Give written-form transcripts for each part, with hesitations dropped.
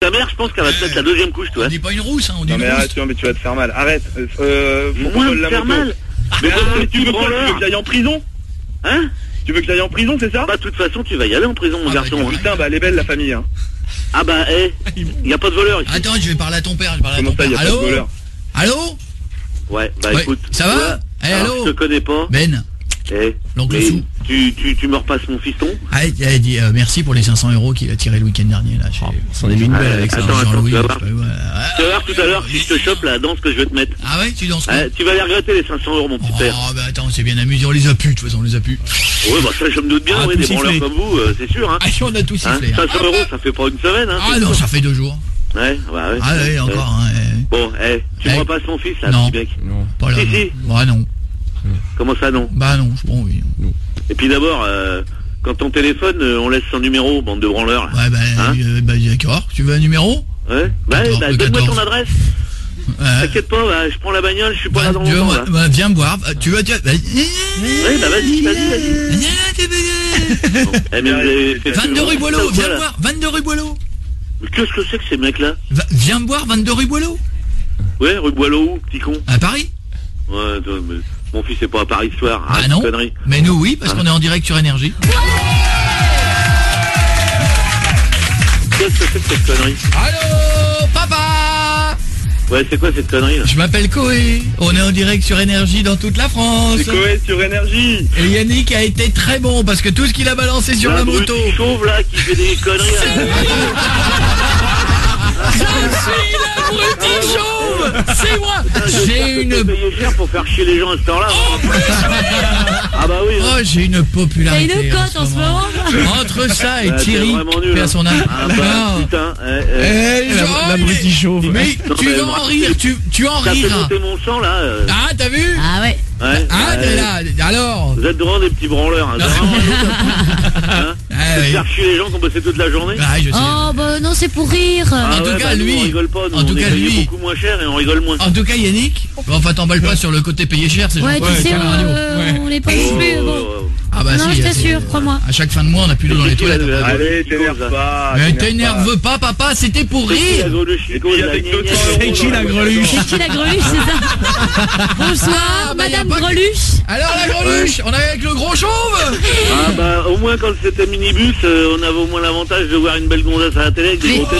ta mère, je pense qu'elle va te mettre la deuxième couche, toi. On dit pas une rousse, hein, on dit Non une mais rousse. arrête, mais tu vas te faire mal. Arrête. Moi, me faire mal. Mais tu veux quoi? Tu veux que j'aille en prison? Hein? Tu veux que j'aille en prison, c'est ça? Bah, de toute façon, tu vas y aller en prison, mon garçon. Hein. Putain, bah elle est belle la famille, hein. Ah bah, y a pas de voleur ici. Attends, je vais parler à ton père, je vais parler à Comment ton ça, y père. a pas de voleur? Allô? Ouais, bah Ouais, écoute. ça va? toi, Eh, alors, allô? je te connais pas. Ben, l'oncle mais Sou. tu me repasses mon fiston? Ah, il dit merci pour les 500 € qu'il a tiré le week-end dernier, là. C'en est mis une belle avec ça. Attends, Jean-Louis, tu vas voir. je sais pas, ouais. Tu vas voir tout à l'heure si je te chope la danse que je vais te mettre. Ah ouais, tu danses quoi? Tu vas les regretter les 500 €, mon petit père. Oh, bah attends, c'est bien amusé, on les a pu, de toute façon, on les a pu. Ouais, bah ça, je me doute bien, Ah, ouais, tout des branleurs sifflé. comme vous, c'est sûr, hein. Ah, on a tout sifflé. hein. 500 €, ça fait pas une semaine, hein. Ah c'est non, sûr. ça fait 2 jours. Ouais, bah ouais. Ah ouais, encore. Hein, Bon, tu me Eh. repasses mon fils, là, Non. petit mec. Non. pas là. Si, non. si. Bah non. Comment ça, non? Bah non, je pense oui. Et puis d'abord, quand on téléphone, on laisse son numéro, bande de branleurs, là. Ouais, bah, Hein d'accord. Tu veux un numéro? Ouais, bah, 14, donne-moi 14. ton adresse. T'inquiète pas, bah, je prends la bagnole, je suis pas là dans longtemps, là. bah, viens me voir. Tu veux... Ouais, bah vas-y. Bon, mais vous avez fait 22 rue Boileau, ça ou quoi, viens me là voir. 22 rue Boileau. Mais qu'est-ce que c'est que ces mecs-là? Viens me voir, 22 rue Boileau. Ouais, rue Boileau où, petit con? À Paris? Ouais, attends, mais mon fils est pas à Paris ce soir. Ah Arrête non. de conneries. Mais nous, oui, parce qu'on est en direct sur Énergie. Qu'est-ce que c'est que cette connerie? Allô, papa? Ouais, c'est quoi cette connerie, là? Je m'appelle Koé. On est en direct sur Énergie dans toute la France. C'est Koé sur Énergie. Et Yannick a été très bon parce que tout ce qu'il a balancé sur la moto. Chauve, là, qui fait des conneries, là. Je suis l'abruti chauve. C'est moi. J'ai une... payé cher pour faire chier les gens à ce temps-là. Ah bah oui. hein. Oh, j'ai une T'as popularité. une cote en ce moment. Entre ça et T'es Thierry, vraiment nul, paix à hein. son âme. Ah bah Non. putain. L'abruti chauve. Mais Non, tu mais vas en rire, tu en T'as fait riras. monter mon sang, là. Ah, t'as vu? Ah ouais. Ouais. Ah, t'es là. Alors? Vous êtes vraiment des petits branleurs. Hein. Non. Ah, oui. Faire chier les gens qui ont bossé toute la journée. Ah, je sais. Oh bah non, c'est pour rire. En tout cas, nous, lui- on rigole pas. Nous, en tout on est cas, payé lui- beaucoup moins cher et on rigole moins. En tout cas, Yannick, enfin, t'emballes pas sur le côté payé cher, c'est Ouais, gentil. tu sais, Quelle radio. on n'est pas non plus. Bon. Ah bah Non, si, je t'assure, crois-moi. À chaque fin de mois, on a plus d'eau dans les toilettes. Allez, t'énerve pas. Mais t'énerve pas, papa, c'était pour rire. Et puis avec 200 C'est qui la €. greluche? C'est qui la greluche, c'est ça? Bonsoir, Ah, bah, y a Madame pas que- Greluche. Alors la greluche, on est avec le gros chauve. Ah bah au moins quand c'était minibus, on avait au moins l'avantage de voir une belle gonzesse à la télé avec des Mais- gros tétés.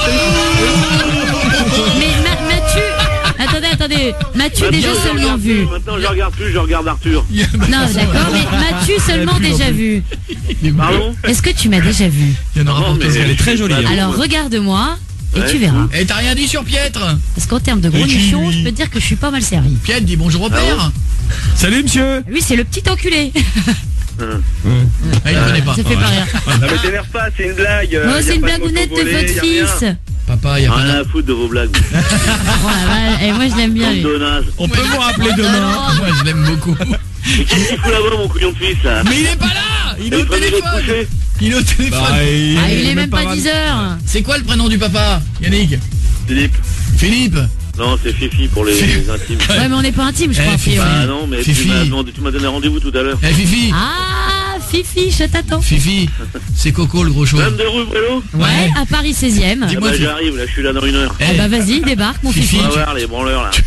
Mais Mathieu... Attendez. Mathieu Maintenant, déjà je seulement regarde vu. plus. Maintenant je regarde plus, je regarde Arthur. Non, d'accord, mais Mathieu seulement déjà vu. Pardon? Est-ce que tu m'as déjà vu? Il y en aura Non, pour mais toi. Elle est très jolie. hein. Alors regarde-moi et Ouais. tu verras. Et t'as rien dit sur Pietre? Parce qu'en termes de gros nichons, je peux te dire que je suis pas mal servi. Pietre dit bonjour au père. Salut monsieur. Lui, c'est le petit enculé. Ah, il connaît pas. Ça fait pas rire. Non mais t'énerve pas, c'est une blague. Oh, Y a c'est une pas de blagounette de moto volée, votre y a rien. fils. Papa, il y a pas Rien de... à foutre de vos blagues. Oh, la vache. Et moi, je l'aime bien, lui. Donnage. On peut vous rappeler demain. Moi, je l'aime beaucoup. Mais qu'est-ce qu'il fout là-bas, mon couillon de fils, là? Mais il est pas là. Il est au Il prenait de téléphone. coucher. Il est au téléphone. Bah, Ah, il est même pas 10 heures. C'est quoi le prénom du papa, Yannick? Philippe. Philippe. Non, c'est Fifi pour les intimes. Ouais, mais on n'est pas intime, je Eh, crois. Fifi. Fifi. Ah non, mais Fifi. tu m'as donné rendez-vous tout à l'heure. Eh Fifi. Ah, Fifi, je t'attends. Fifi. C'est Coco le gros chauve. Dame de rue, Brélo? Ouais, à Paris 16e. Ah Dis-moi, bah Fifi. j'arrive, là, je suis là dans une heure. Ah Eh, bah vas-y, débarque, mon Fifi. Fifi. On va voir les branleurs, là.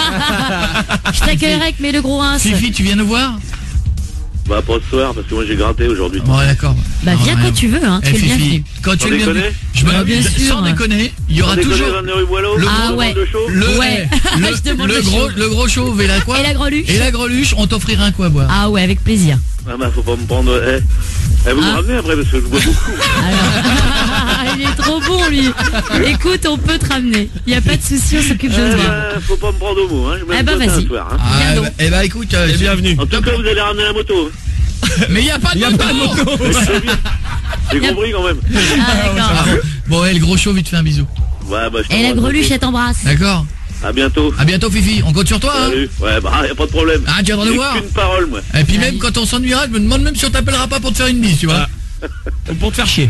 Je t'accueillerai avec mes deux gros ins. Fifi, tu viens nous voir? Bah pas ce soir, parce que moi j'ai gratté aujourd'hui. Bon, d'accord. Bah Non, viens rien. quand tu veux, hein. Tu Eh es le Fifi, bienvenu. quand tu Sans es le bienvenu. déconner Je me Bah, bien sûr. sans déconner, il y aura toujours Van der Boileau, le Ah gros ouais. de chaud. le, Ouais. Je demande le chauve. le gros chauve et la quoi? Et la greluche. Et la greluche, on t'offrira un quoi à boire. Ah ouais, avec plaisir. Ah bah faut pas me prendre... vous me Ah. ramenez après parce que je bois beaucoup. Alors, il est trop bon, lui. Écoute, on peut te ramener. Il n'y a pas de souci, on s'occupe de toi. Faut pas me prendre au mot, hein. Je Eh bah, ça vas-y. ce soir, hein. Ah, Viens donc. eh bah écoute, Bienvenue. En tout cas, vous allez ramener la moto. mais il y a pas de moto. J'ai compris quand même. Ah, d'accord. Bon, le gros chauve, il te fait un bisou. Ouais, bah, je Et la t'embrasse, greluche, ok. elle t'embrasse. D'accord. À bientôt. À bientôt Fifi, on compte sur toi hein. Salut. Ouais, bah, y a pas de problème. Ah, tu viendras nous J'ai voir. qu'une parole, moi. Et puis même Allez. quand on s'ennuiera, je me demande même si on t'appellera pas pour te faire une bise, tu vois. Pour te faire chier.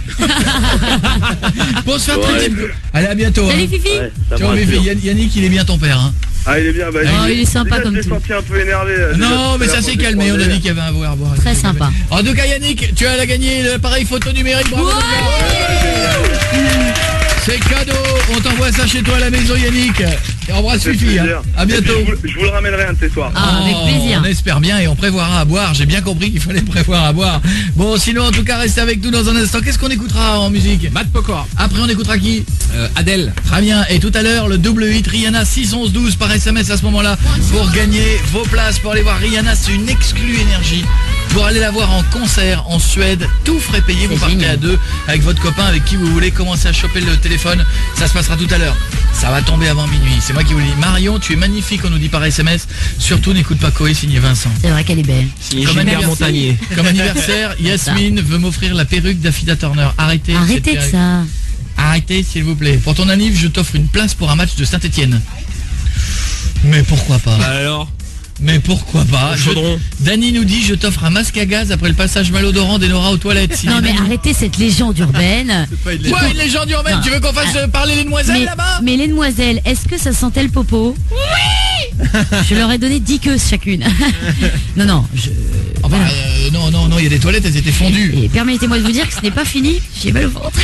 Pour se faire Ouais. traiter. Allez, à bientôt. Salut hein. Fifi. Ouais, ça Tu me vois, rassure. Yannick, il est bien ton père. Hein. Ah, il est bien. Bah, Oh, il est sympa comme Je l'ai tout. senti un peu énervé. Non, mais ça s'est calmé. On a dit qu'il y avait un voir à boire. Très sympa. En tout cas, Yannick, tu as gagné l'appareil photo numérique. Bravo. Ouais. C'est cadeau. On t'envoie ça chez toi à la maison, Yannick. Et embrasse Fifi. Hein. À bientôt. Je vous le ramènerai un de ces soirs. Ah, avec plaisir. On espère bien et on prévoira à boire. J'ai bien compris qu'il fallait prévoir à boire. Bon, sinon, en tout cas, restez avec nous dans un instant. Qu'est-ce qu'on écoutera en musique? Matt Pokora. Après, on écoutera qui? Adèle. Très bien. Et tout à l'heure, le double hit Rihanna 61112 par SMS à ce moment-là pour gagner vos places pour aller voir Rihanna. C'est une exclue énergie. Pour aller la voir en concert en Suède, tout frais payé, vous partez à deux avec votre copain, avec qui vous voulez, commencer à choper le téléphone, ça se passera tout à l'heure. Ça va tomber avant minuit, c'est moi qui vous le dis. Marion, tu es magnifique, on nous dit par SMS, surtout n'écoute pas Koé, signé Vincent. C'est vrai qu'elle est belle. Comme anniversaire, Yasmine veut m'offrir la perruque d'Affida Turner. Arrêtez Arrêtez de ça. Arrêtez s'il vous plaît. Pour ton anniv, je t'offre une place pour un match de Saint-Etienne. Mais pourquoi pas? Alors Mais pourquoi pas? Dany nous dit je t'offre un masque à gaz après le passage malodorant d'Enora aux toilettes. Non mais arrêtez cette légende urbaine. Quoi, une légende urbaine? Tu veux qu'on fasse parler les demoiselles là-bas? Mais les demoiselles, est-ce que ça sentait le popo? Oui. Je leur ai donné 10 queues chacune. Non, Enfin, non, il y a des toilettes, elles étaient fondues. Et permettez-moi de vous dire que ce n'est pas fini, j'ai mal au ventre.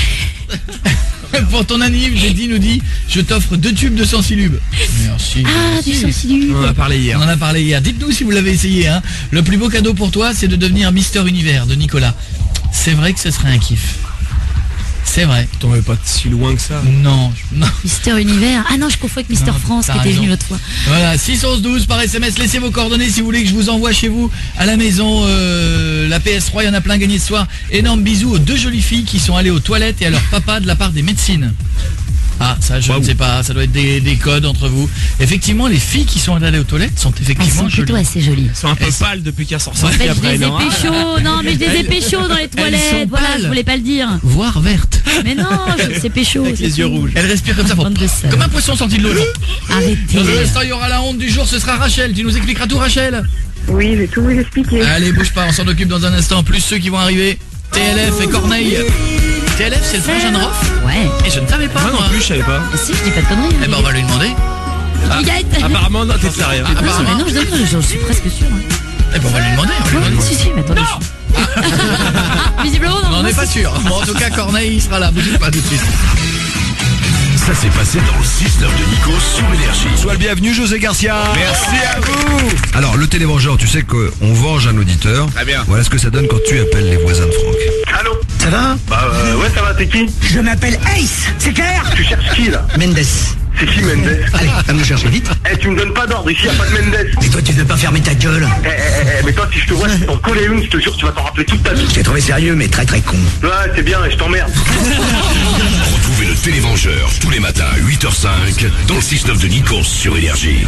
Pour ton anniv, Jedi nous dit je t'offre 2 tubes de Sensilube. Merci. Ah, du Sensilube. On en a parlé hier. On en a parlé hier. Dites-nous si vous l'avez essayé. Hein. Le plus beau cadeau pour toi, c'est de devenir Mister Univers de Nicolas. C'est vrai que ce serait un kiff. C'est vrai. T'en es pas si loin que ça. Non. Mister Univers. Ah non, je confonds avec Mister France qui était venu l'autre fois. Voilà, 61112 par SMS. Laissez vos coordonnées si vous voulez que je vous envoie chez vous à la maison la PS3. Il y en a plein gagnés ce soir. Énorme bisous aux 2 jolies filles qui sont allées aux toilettes et à leur papa de la part des médecines. Ah, ça, je ne sais pas, ça doit être des codes entre vous. Effectivement, les filles qui sont allées aux toilettes sont effectivement elles sont plutôt assez jolies. Elles sont un peu pâles depuis qu'elles sont sorties En fait, après, je les ai pécho. Non, mais je les ai pécho dans les toilettes. Voilà, je voulais pas le dire. Voire verte. Mais non, c'est pécho. Avec les yeux rouges. Elle respire comme ça, comme un poisson sorti de l'eau. Arrêtez. Dans un instant, il y aura la honte du jour, ce sera Rachel. Tu nous expliqueras tout, Rachel? Oui, je vais tout vous expliquer. Allez, bouge pas, on s'en occupe dans un instant. Plus ceux qui vont arriver. TLF et Corneille. TLF, c'est le frère Jeanne Roff? Ouais. Et je ne savais pas. Moi non plus, je savais pas. Si, je dis pas de conneries. Eh ben, on va lui demander. Apparemment, non, t'es sérieux. Mais non, je suis presque sûr. Eh ben, on va lui demander. Si, mais attendez. Visiblement, non. On n'est pas sûr. Bon, en tout cas, Corneille, il sera là. Bougez pas tout de suite. Ça s'est passé dans le 6-9 de Nico sur Énergie. Sois le bienvenu, José Garcia. Merci à vous. Alors, le télévengeur, tu sais qu'on venge un auditeur. Très bien. Voilà ce que ça donne quand tu appelles les voisins de Franck. Allô? Ça va? Bah ouais, ça va, t'es qui? Je m'appelle Ace, c'est clair? Tu cherches qui là? Mendes. C'est qui Mendes? Allez, va me chercher vite. Eh, tu me donnes pas d'ordre, ici y a pas de Mendes. Mais toi, tu veux pas fermer ta gueule? Mais toi, si je te vois, si t'en collais une, je te jure, tu vas t'en rappeler toute ta vie. Je t'ai trouvé sérieux, mais très très con. Ouais, c'est bien, et je t'emmerde. Retrouvez le télévengeur tous les matins à 8h05 dans le 6-9 de Nico sur Énergie.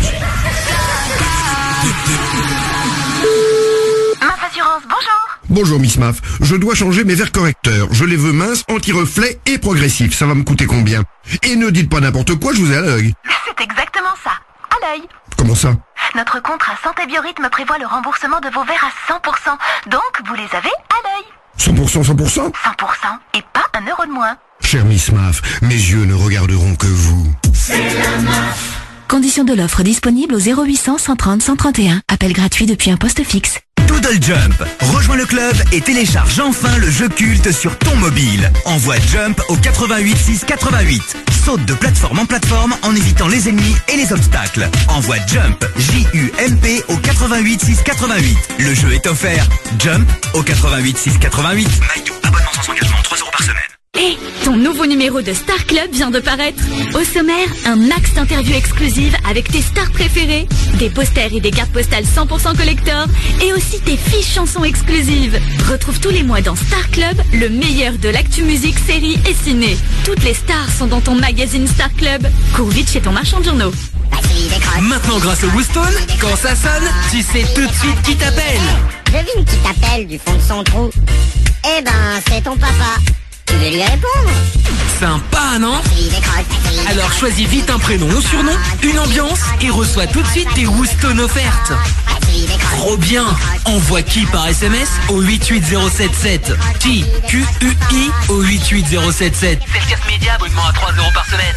Maf Assurance, bonjour. Bonjour Miss Maf, je dois changer mes verres correcteurs. Je les veux minces, anti-reflets et progressifs. Ça va me coûter combien? Et ne dites pas n'importe quoi, je vous ai à l'œil. C'est exactement ça. À l'œil. Comment ça? Notre contrat Santé Biorhythme prévoit le remboursement de vos verres à 100%. Donc, vous les avez à l'œil. 100%, 100%? 100% et pas un euro de moins. Cher Miss Maf, mes yeux ne regarderont que vous. C'est la MAF. Conditions de l'offre disponible au 0800 130 131. Appel gratuit depuis un poste fixe. Doodle Jump. Rejoins le club et télécharge enfin le jeu culte sur ton mobile. Envoie Jump au 88 6 88. Saute de plateforme en plateforme en évitant les ennemis et les obstacles. Envoie Jump, J-U-M-P au 88 6 88. Le jeu est offert. Jump au 88 6 88. MyDo, abonnement sans engagement, 3 € par semaine. Hé, ton nouveau numéro de Star Club vient de paraître. Au sommaire, un max d'interviews exclusives avec tes stars préférées, des posters et des cartes postales 100% collector et aussi tes fiches chansons exclusives. Retrouve tous les mois dans Star Club le meilleur de l'actu musique, série et ciné. Toutes les stars sont dans ton magazine Star Club. Cours vite chez ton marchand de journaux. Maintenant, grâce au Wooston, quand ça sonne, tu sais tout de suite qui t'appelle. Devine qui t'appelle du fond de son trou. Eh ben, c'est ton papa. Tu veux lui répondre? Sympa, non? Alors choisis vite un prénom ou surnom, une ambiance et reçois tout de suite tes Wooston offertes. Trop bien! Envoie qui par SMS au 88077. Qui? Q-U-I au 88077. Selfcast Media, abonnement à 3 € par semaine.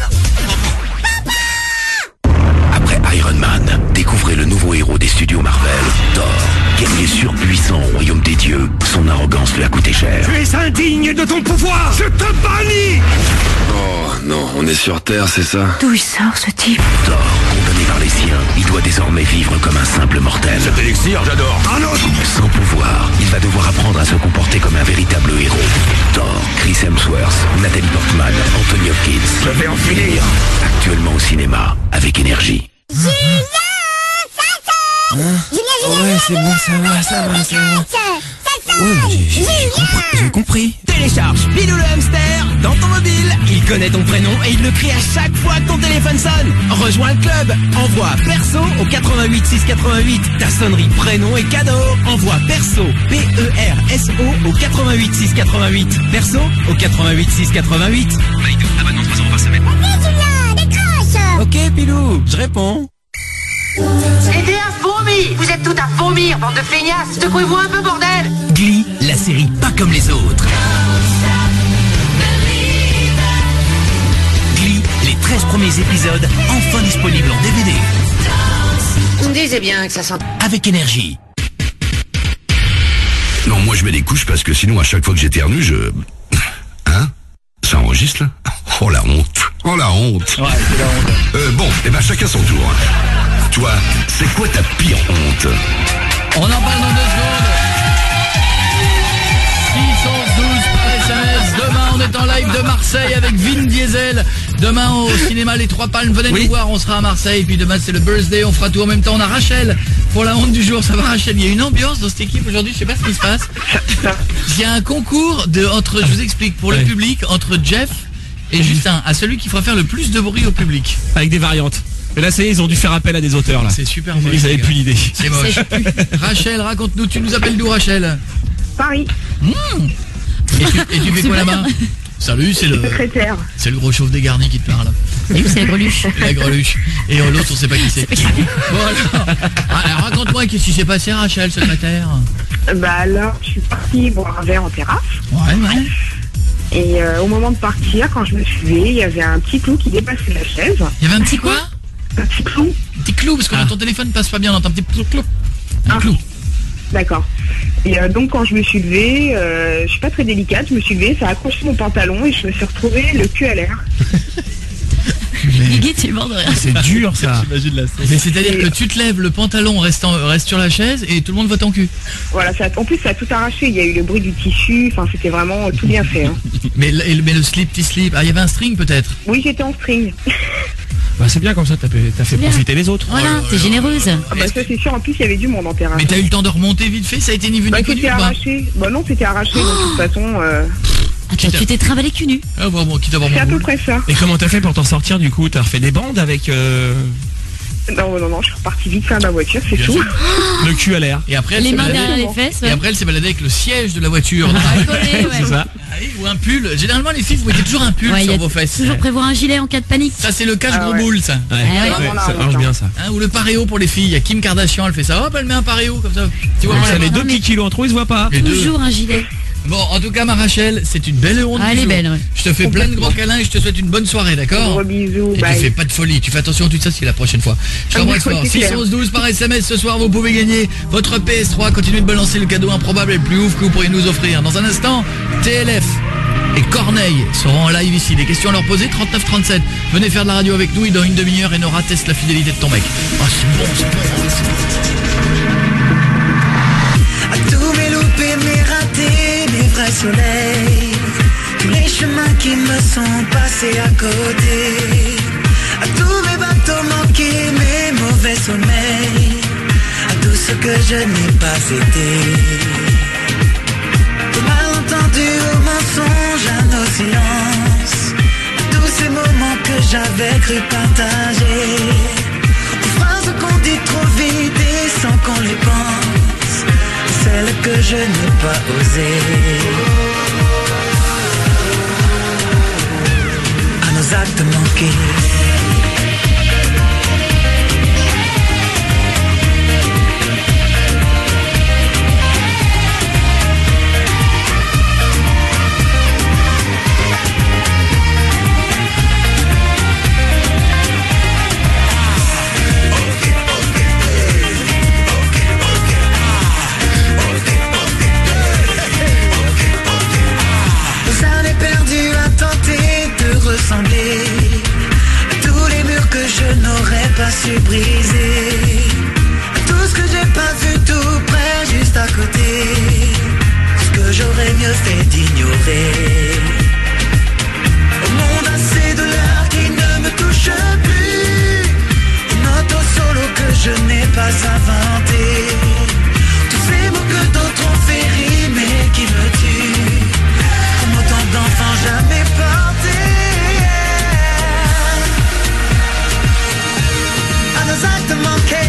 Après Iron Man, découvrez le nouveau héros des studios Marvel, Thor. Guerrier surpuissant au royaume des dieux, son arrogance lui a coûté cher. Tu es indigne de ton pouvoir. Je te bannis. Oh non, on est sur Terre, c'est ça? D'où il sort ce type? Thor, condamné par les siens, il doit désormais vivre comme un simple mortel. Cet élixir, j'adore. Un autre. Sans pouvoir, il va devoir apprendre à se comporter comme un véritable héros. Thor, Chris Hemsworth, Nathalie Portman, Anthony Hopkins. Je vais en finir. Actuellement au cinéma, avec Énergie. Ouais, c'est bon, ça va. Ouais, j'ai compris. Télécharge Pilou le hamster dans ton mobile. Il connaît ton prénom et il le crie à chaque fois que ton téléphone sonne. Rejoins le club. Envoie perso au 88 688. Ta sonnerie prénom et cadeau. Envoie perso PERSO au 88 688. Perso au 88 688. Validé au abonnement 3 € par semaine. Ok Pilou, je réponds. C'était un vomi. Vous êtes tout à vomir, bande de feignasses. Secouez-vous un peu, bordel. Glee, la série pas comme les autres. Glee, les 13 premiers épisodes, enfin disponibles en DVD. On me disait bien que ça sent... Avec Énergie. Non, moi je mets des couches parce que sinon à chaque fois que j'éternue, Hein? Ça enregistre là? Oh la honte. Oh la honte. Ouais, c'est la honte. Bon, et ben chacun son tour. Toi, c'est quoi ta pire honte? On en parle dans 2 secondes. 612 par SMS. Demain, on est en live de Marseille avec Vin Diesel. Demain, au cinéma Les Trois Palmes. Venez nous voir, on sera à Marseille. Puis demain, c'est le birthday. On fera tout en même temps. On a Rachel pour la honte du jour. Ça va, Rachel? Il y a une ambiance dans cette équipe aujourd'hui. Je sais pas ce qui se passe. Il y a un concours entre, je vous explique, pour le public, entre Jeff et Justin, à celui qui fera faire le plus de bruit au public. Avec des variantes. Mais là, ils ont dû faire appel à des auteurs, là. C'est super moche. Ils avaient plus d'idée. C'est moche. Rachel, raconte-nous, tu nous appelles d'où, Rachel? Paris. Et tu fais quoi là-bas? Salut, c'est le secrétaire. C'est le gros chauve dégarni qui te parle. Oui, c'est la greluche. La greluche. Et l'autre, on sait pas qui c'est. Bon, alors, raconte-moi qu'est-ce qui s'est passé, Rachel, secrétaire? Bah alors, je suis partie boire un verre en terrasse. Ouais. Et au moment de partir, quand je me suis levée, il y avait un petit clou qui dépassait la chaise. Il y avait un petit quoi? Un petit clou. Un petit clou, parce que ton téléphone passe pas bien, on entend un petit clou. Un clou. D'accord. Et donc quand je me suis levée, je suis pas très délicate, je me suis levée, ça a accroché mon pantalon et je me suis retrouvée le cul à l'air. Guigui, tu es mort de rien. C'est dur ça. Mais c'est-à-dire que tu te lèves, le pantalon reste sur la chaise et tout le monde voit ton cul. Voilà, en plus ça a tout arraché, il y a eu le bruit du tissu, enfin c'était vraiment tout bien fait. Mais le slip, petit slip, il y avait un string peut-être? Oui, j'étais en string. Bah c'est bien comme ça, t'as fait profiter les autres. Voilà, t'es généreuse. Ah bah ça c'est sûr, en plus il y avait du monde en terrasse. Mais t'as eu le temps de remonter vite fait, ça a été ni vu ni connu? C'était arraché. Bah non, c'était arraché, donc de toute façon... Attends, tu t'es trimballé cul nu. Ah bon, quitte à voir c'est à mon peu près ça. Et comment t'as fait pour t'en sortir du coup? T'as refait des bandes avec Non, je suis repartie vite faire ma voiture, c'est tout. le cul à l'air. Et après, les mains derrière les fesses. Et après, elle s'est baladée avec le siège de la voiture. C'est ça. Ou un pull. Généralement, les filles, vous mettez toujours un pull sur vos fesses. Toujours prévoir un gilet en cas de panique. Ça, c'est le cache gros boule, ça. Ça marche bien ça. Ou le paréo pour les filles. Kim Kardashian, elle fait ça. Hop, elle met un paréo comme ça. Tu vois, ça les 2 petits kilos en trop, ils se voient pas. Toujours un gilet. Bon, en tout cas, ma Rachel, c'est une belle honte. Elle est belle, ouais. Je te fais plein de gros câlins et je te souhaite une bonne soirée, d'accord? Gros bisous, et bye. tu fais pas de folie, tu fais attention à tout ça, c'est la prochaine fois. Je t'embrasse fort. 612 par SMS, ce soir, vous pouvez gagner votre PS3. Continuez de balancer le cadeau improbable et le plus ouf que vous pourriez nous offrir. Dans un instant, TLF et Corneille seront en live ici. Des questions à leur poser, 39-37. Venez faire de la radio avec nous et dans une demi-heure, et Nora teste la fidélité de ton mec. Oh, c'est bon, c'est bon. À tous mes loupés, mes ratés, mes vrais soleils, tous les chemins qui me sont passés à côté, à tous mes bateaux manqués, mes mauvais sommeils, à tout ce que je n'ai pas été, aux malentendus, aux mensonges, à nos silences, à tous ces moments que j'avais cru partager, aux phrases qu'on dit trop vite et sans qu'on les pense, celles que je n'ai pas osées, à nos actes manqués. Ressembler pas su briser. Tout ce que j'ai pas vu tout près, juste à côté. Ce que j'aurais mieux fait d'ignorer. Au monde assez de l'air qui ne me touche plus. Une auto solo que je n'ai pas inventé. Tous ces mots que d'autres ont fait rimer qui me tuent. Comme autant d'enfants jamais portés. À nos actes manqués.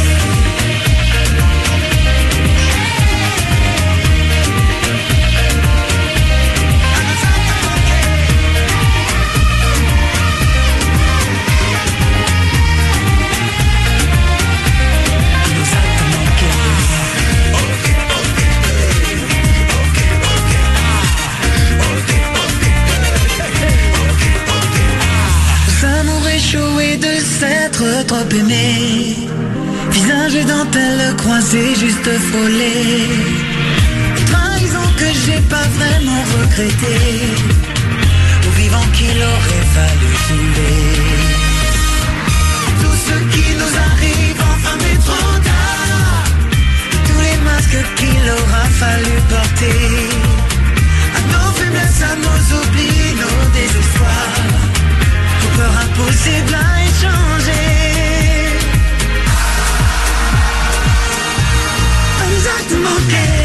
Échoué de s'être trop aimé. Visage et dentelle croisée, juste frôlé. Trahison que j'ai pas vraiment regretté. Au vivant qu'il aurait fallu filer. Tout ce qui nous arrive enfin mais trop tard. Tous les masques qu'il aura fallu porter. À nos faiblesses, à nos oublis, nos désespoirs. Peur impossible à échanger. Exactement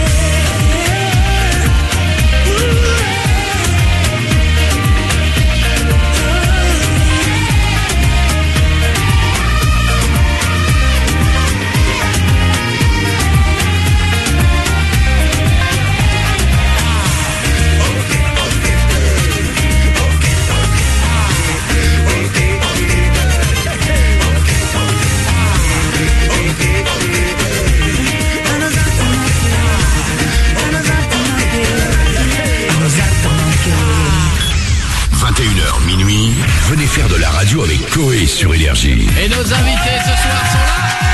minuit, venez faire de la radio avec Coé sur Énergie. Et nos invités ce soir sont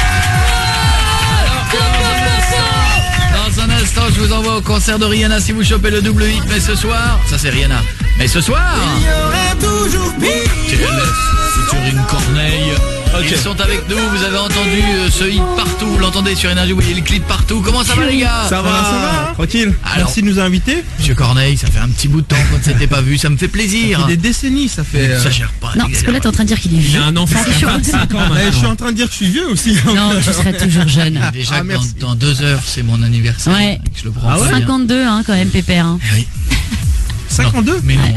là. Dans un instant, je vous envoie au concert de Rihanna si vous chopez le double 8. Mais ce soir, ça c'est Rihanna. Mais ce soir, il y aura toujours pire. TLF, featuring Corneille. Okay. Ils sont avec nous, vous avez entendu ce hit partout, vous l'entendez sur Énergie, vous voyez le clip partout. Comment ça va les gars? Ça va, tranquille. Alors, merci de nous inviter. Monsieur Corneille, ça fait un petit bout de temps qu'on ne s'était pas vu, ça me fait plaisir. Ça fait des décennies, ça fait... Ça gère pas. Non, parce que là t'es en train de dire qu'il est vieux. Il a un enfant qui a 25 ans. Je suis en train de dire que je suis vieux aussi. Non, tu serais toujours jeune. Déjà dans 2 heures, c'est mon anniversaire. Ouais. Je le prends 52 hein, quand même pépère. Hein. Oui. 52 non, mais non.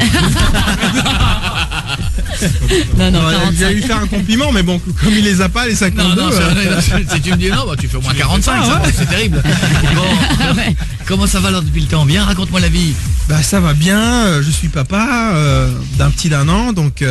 Non, j'allais lui faire un compliment, mais bon, comme il les a pas, les 52... Non, si tu me dis non, bah, tu fais au moins 45, c'est terrible. Bon, comment ça va alors depuis le temps? Bien, raconte-moi la vie. Bah ça va bien, je suis papa d'un petit d'1 an, donc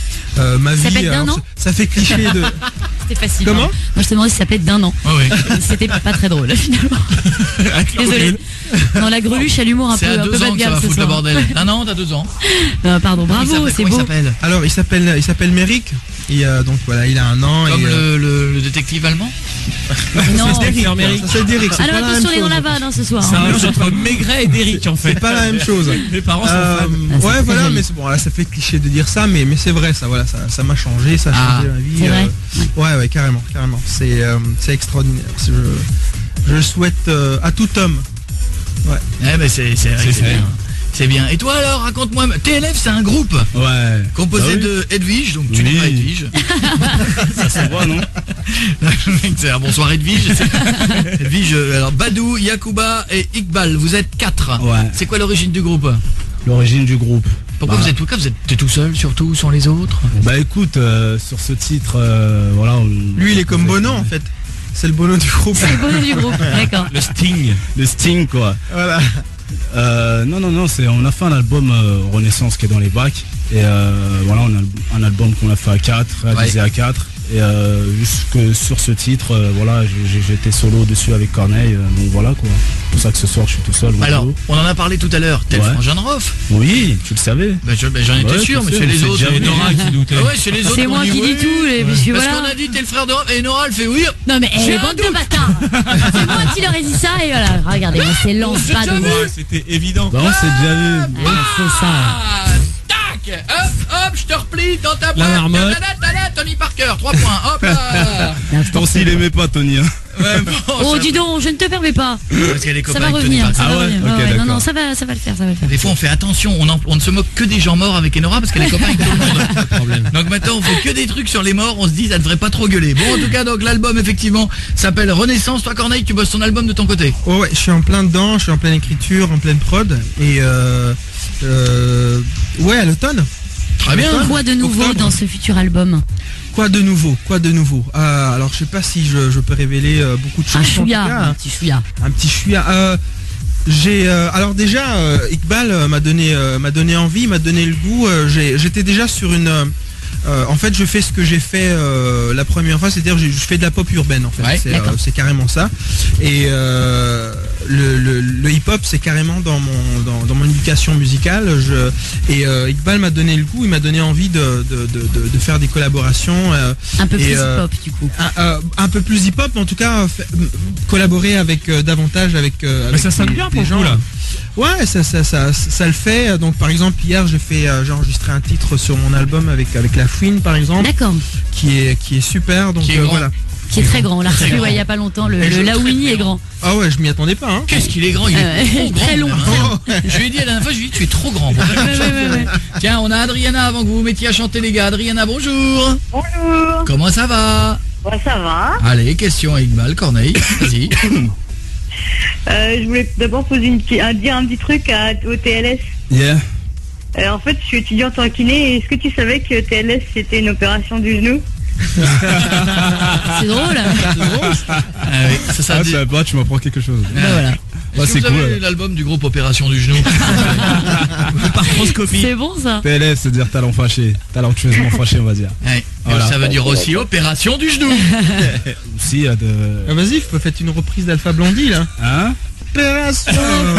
ma vie... Ça peut être d'1 an ça fait cliché de... C'était facile. Comment? Moi je te demandais si ça peut être d'1 an. Oh, oui. C'était pas très drôle finalement. Désolé. Dans la greluche à l'humour un peu bas de gamme. C'est à 2 ans que ça va foutre le bordel. Un an, t'as 2 ans. Pardon, bravo, c'est beau. Alors il s'appelle Méric. Et donc voilà, il a 1 an. Comme le détective allemand. Non, c'est Derrick. Alors attention les dans la vanne ce soir. C'est un mélange entre Maigret et Derrick en fait. C'est pas la même chose. Les parents sont fans. Ouais voilà, mais c'est bon, là ça fait cliché de dire ça, mais c'est vrai, ça voilà, ça m'a changé, ça a changé ma vie. C'est vrai. Ouais, carrément. C'est extraordinaire. Je le souhaite à tout homme. Ouais. Mais c'est vrai. C'est bien. Et toi alors, raconte-moi. TLF, c'est un groupe. Ouais. Composé de Edwige, donc tu n'es pas Edwige. Ça se voit, non? C'est un bonsoir Edwige. Edwige, alors Badou, Yacouba et Iqbal, vous êtes 4. Ouais. C'est quoi l'origine du groupe? L'origine du groupe. Pourquoi vous êtes tout cas? Vous êtes tout seul, surtout, sans les autres? Bah écoute, sur ce titre, voilà. Lui, il est comme Bono en fait. C'est le Bono du groupe. C'est le Bono du groupe, d'accord. Le Sting, quoi. Voilà. Non, on a fait un album Renaissance qui est dans les bacs. Et voilà, on a un album qu'on a fait à 4, réalisé à 4. Et juste que sur ce titre, voilà, j'étais solo dessus avec Corneille, donc voilà quoi. C'est pour ça que ce soir je suis tout seul. Alors, on en a parlé tout à l'heure, tel Frangin de Rof. Oui, tu le savais. J'en étais sûr, mais chez les autres. C'est Nora qui doutait. Ouais, chez les autres. C'est moi qui dis tout, les messieurs. Parce qu'on a dit t'es le frère de Rof, et Nora elle fait oui. Non mais bande de bâtards. C'est moi qui leur ai dit ça, et voilà, regardez, c'est lance pas de moi. C'était évident. Bah on s'est déjà vu. C'est ça. Hop, je te replie dans ta boîte. La marmotte. Tony Parker, 3 3 points. Hop là. Tant s'il aimait pas Tony. Hein. Ouais, bon, Oh, ça- dis donc, je ne te permets pas. Parce qu'elle est Ça copains va avec Tony revenir. Parker. Ça va revenir. Ok, Ouais, non, d'accord. non, ça va le faire, ça va le faire. Des fois on fait attention, on ne se moque que des gens morts avec Enora parce qu'elle est copain avec tout le monde. Donc maintenant on fait que des trucs sur les morts, on se dit ça devrait pas trop gueuler. Bon en tout cas donc l'album effectivement s'appelle Renaissance. Toi Corneille tu bosses ton album de ton côté. Oh ouais, je suis en plein dedans, je suis en pleine écriture, en pleine prod. Et ouais, à l'automne. Très bien. Quoi de nouveau Octobre. dans ce futur album? Quoi de nouveau? Alors je sais pas si je peux révéler beaucoup de choses. Un en tout chouïa, cas, un petit chouïa. Un petit chouïa. J'ai alors déjà Iqbal m'a donné envie, m'a donné le goût. J'étais déjà sur une en fait je fais ce que j'ai fait la première fois, c'est-à-dire je fais de la pop urbaine en fait. Ouais, C'est carrément ça. Et le hip-hop c'est carrément dans mon éducation musicale. Iqbal m'a donné le goût, il m'a donné envie de faire des collaborations. Un peu plus hip-hop du coup. Un peu plus hip-hop, en tout cas collaborer avec davantage avec. Mais ça sonne bien pour vous là. Ouais, ça le fait. Donc par exemple hier j'ai enregistré un titre sur mon album avec la Fouine par exemple. D'accord. Qui est super. Donc Qui est grand. voilà. Qui est très grand. On l'a reçu il y a pas longtemps. Le Laouini est grand. Ah ouais, je m'y attendais pas. Hein. Qu'est-ce qu'il est grand, il est trop grand. Très long. Hein. Je lui ai dit la dernière fois, je lui ai dit tu es trop grand. Ouais. Tiens, on a Adriana avant que vous vous mettiez à chanter les gars. Adriana, bonjour. Bonjour. Comment ça va? Bon, ça va. Allez, question à Iqbal, Corneille, vas-y. Je voulais d'abord poser dire un petit truc au TLS. Yeah. En fait, je suis étudiante en kiné. Est-ce que tu savais que TLS c'était une opération du genou? C'est drôle. Ah oui, ça Ah, dit. ça va, tu m'apprends quelque chose. Voilà. Bah, Est-ce c'est que vous avez cool. l'album du groupe Opération du Genou? Par transcopie. C'est bon ça. PLF, c'est-à-dire talent fâché, talentueusement fâché, on va dire. Ouais. Voilà. Ça veut dire aussi Opération du Genou. Aussi, il y a de. Ah, vas-y, faites une reprise d'Alpha Blondie là. Hein? Opération.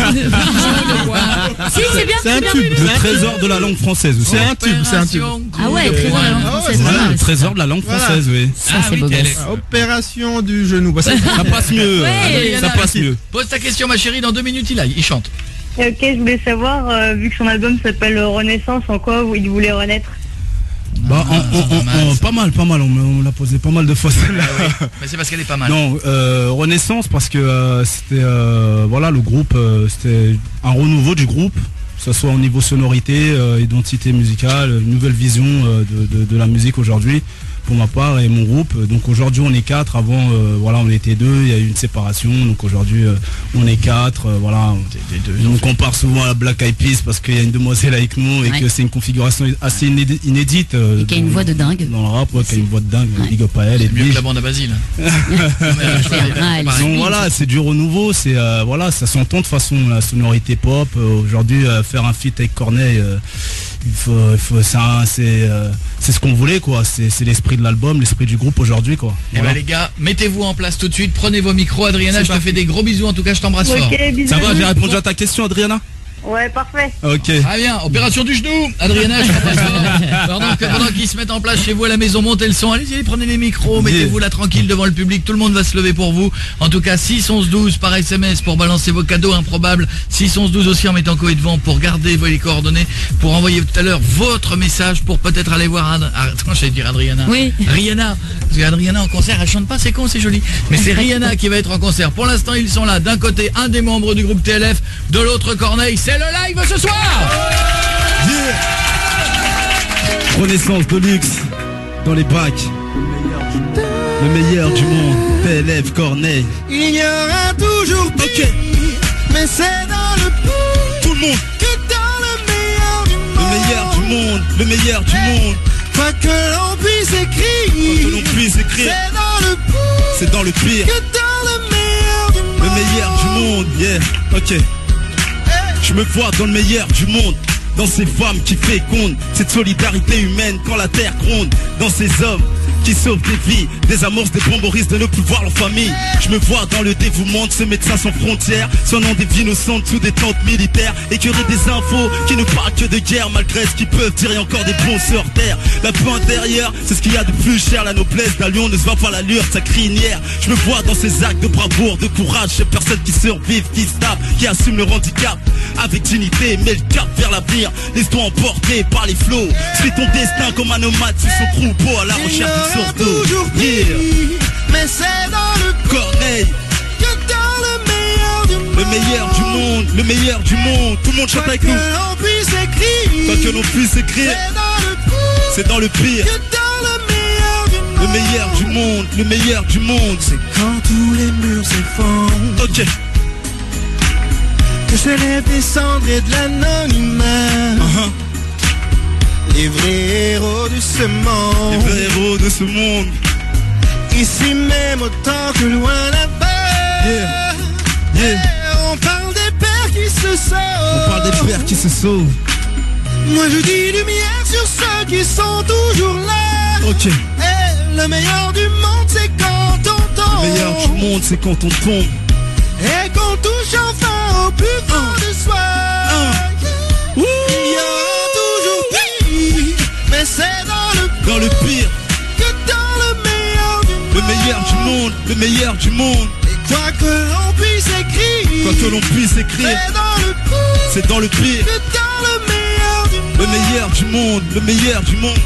Si, c'est bien. C'est un bien. tube. Le trésor de la langue française aussi. C'est un tube. Ah ouais, trésor de la langue française. Voilà, pas mal. le trésor de la langue française, oui. Ça c'est beau gosse. Opération du genou. Bah, ça- Ça passe mieux. Ouais. Ça passe mieux. Pose ta question ma chérie, dans 2 minutes il chante. Ok, je voulais savoir, vu que son album s'appelle Renaissance, en quoi il voulait renaître? Bah, pas mal. On l'a posé pas mal de fois celle-là. Mais c'est parce qu'elle est pas mal. Non, Renaissance parce que c'était voilà, le groupe, c'était un renouveau du groupe, que ce soit au niveau sonorité, identité musicale, une nouvelle vision de la musique aujourd'hui pour ma part et mon groupe. Donc aujourd'hui on est 4, avant voilà on était 2, il y a eu une séparation, donc aujourd'hui on est 4, voilà. On compare souvent à Black Eyed Peas parce qu'il y a une demoiselle avec nous et Ouais. que c'est une configuration assez inédite. Et qui a une voix de dingue. Dans le rap, ouais, qui a une voix de dingue, Ouais. big up à elle et C'est mieux puis que la bande à Basile. donc voilà, c'est du renouveau, c'est voilà, ça s'entend de façon la sonorité pop. Aujourd'hui, faire un feat avec Corneille, c'est ce qu'on voulait quoi. C'est l'esprit de l'album, l'esprit du groupe aujourd'hui quoi. Et Voilà. ben les gars, mettez-vous en place tout de suite, prenez vos micros. Adriana, je te fais des gros bisous, en tout cas je t'embrasse fort. Ok, bisous. Ça va, j'ai répondu à ta question, Adriana. Ouais, parfait. Ok. Ah bien, opération du genou. Adriana, je t'embrasse fort. Pendant qu'ils se mettent en place chez vous à la maison, montez le son. Allez-y, prenez les micros, mettez-vous là tranquille devant le public. Tout le monde va se lever pour vous. En tout cas, 6 11 12 par SMS pour balancer vos cadeaux improbables. 6 11 12 aussi en mettant Coé devant pour garder les coordonnées, pour envoyer tout à l'heure votre message pour peut-être aller voir attends, j'allais dire Adriana. Oui. Rihanna. Parce qu'Adriana en concert, elle chante pas, c'est con, c'est joli. Mais c'est Rihanna qui va être en concert. Pour l'instant, ils sont là. D'un côté, un des membres du groupe TLF. De l'autre, Corneille. C'est le live ce soir. Renaissance de luxe dans les bacs. Le meilleur du monde. PLF, Corneille. Il y aura toujours pire, mais c'est dans le pire. Tout le monde. Que dans le meilleur du monde. Le meilleur du monde. Le meilleur du monde. Pas que l'on puisse écrire. Que l'on puisse écrire. C'est dans le pire. C'est dans le pire. Que dans le meilleur du monde. Le meilleur du monde. Yeah. Ok. Je me vois dans le meilleur du monde. Dans ces femmes qui fécondent cette solidarité humaine quand la terre gronde. Dans ces hommes qui sauvent des vies, des amorces, des bombes au risque de ne plus voir leur famille. Je me vois dans le dévouement de ce médecin sans frontières, soignant des vies innocentes sous des tentes militaires. Écœurer des infos qui ne parlent que de guerre, malgré ce qu'ils peuvent tirer encore des bons sur terre. La peau intérieure, c'est ce qu'il y a de plus cher. La noblesse d'un lion ne se voit pas l'allure de sa crinière. Je me vois dans ces actes de bravoure, de courage, ces personnes qui survivent, qui se tapent, qui assument leur handicap avec dignité, mais le cap vers l'avenir. Laisse-toi emporter par les flots, suis ton destin comme un nomade sur son troupeau à la recherche du surtout. toujours pire, mais c'est dans le Corneille, que dans le meilleur du monde. le meilleur du monde, le meilleur du monde. Tout le monde chante avec nous. Que l'on puisse écrire, Quoi que l'on puisse écrire, c'est dans le pire, c'est dans le pire. que dans le meilleur du monde. Le meilleur du monde, le meilleur du monde. C'est quand tous les murs s'effondrent, Ok. que se lèvent des cendres et de l'anonymat. Les vrais héros de ce Les monde, vrais héros de ce monde. ici même autant que loin là-bas. Yeah. On parle des pères qui se sauvent. On parle des pères qui se sauvent. Moi je dis lumière sur ceux qui sont toujours là. Ok. Le meilleur du monde c'est quand on tombe. Le meilleur du monde, c'est quand on tombe. Et qu'on touche enfin au plus fort de soi. Il y aura toujours pire, mais c'est Dans le pire, que dans le meilleur du monde. le meilleur du monde, le meilleur du monde. Et quoi que l'on puisse écrire, Quoi que l'on puisse écrire, c'est dans le pire, c'est dans le pire. que dans le meilleur du monde. Le meilleur du monde, le meilleur du monde.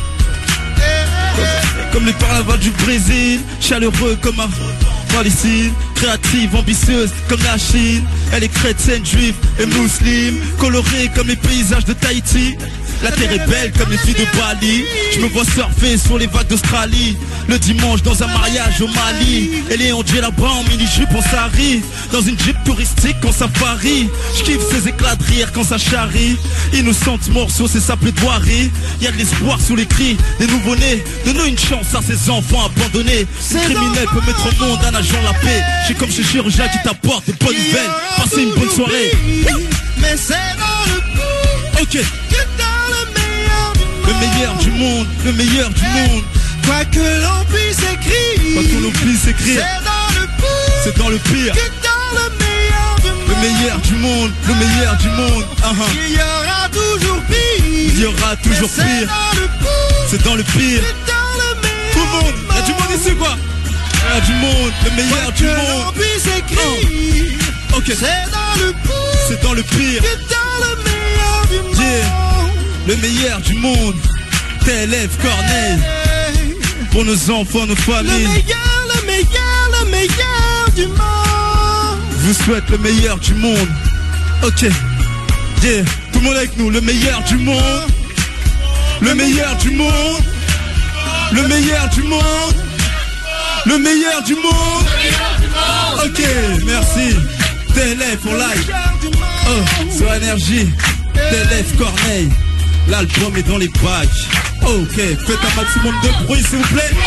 Comme les carnavals du Brésil, chaleureux comme un Palestine, créative, ambitieuse comme la Chine. Elle est chrétienne, juive et musulmane, colorée comme les paysages de Tahiti. La terre est belle comme les filles de Bali. Je me vois surfer sur les vagues d'Australie. Le dimanche dans un mariage au Mali. Et Léon Dieu là-bas en mini-jupe en sari. Dans une jeep touristique en safari. Je kiffe ces éclats de rire quand ça charrie. Innocente morceau, c'est sa plaidoirie. Y'a de l'espoir sous les cris des nouveau-nés. Donne-nous une chance à ces enfants abandonnés. Un criminel peut mettre au monde un agent la paix. Je suis comme ce chirurgien qui t'apporte des bonnes nouvelles. Passez une bonne soirée. Mais c'est dans le Ok. que dans le meilleur du monde. Le meilleur du monde, le meilleur du monde. Quoi que l'on puisse écrire, Quoi que l'on puisse écrire, c'est dans le pire, c'est dans le pire. que dans le meilleur du monde. Le meilleur du monde, le meilleur du monde. Il y aura toujours pire, Il y aura toujours mais pire. c'est dans le C'est dans le pire, pire. que dans le meilleur Tout le monde, il y a du monde ici quoi. Il y a du monde, le meilleur Quoi du que l'on monde. puisse écrire, Ok, c'est dans le pire, c'est dans le pire. que dans le meilleur du monde. Yeah. Le meilleur du monde. TLF Corneille. Pour nos enfants, nos Le familles. meilleur du monde. Je vous souhaite le meilleur du monde. Ok. Yeah. Tout le monde avec nous. Le meilleur du monde. Le meilleur du monde. Le meilleur du monde. Le meilleur du monde. Ok, merci. TLF en live. Oh, sur énergie. TLF Corneille. L'album est dans les bacs. Ok, faites un maximum de bruit s'il vous plaît.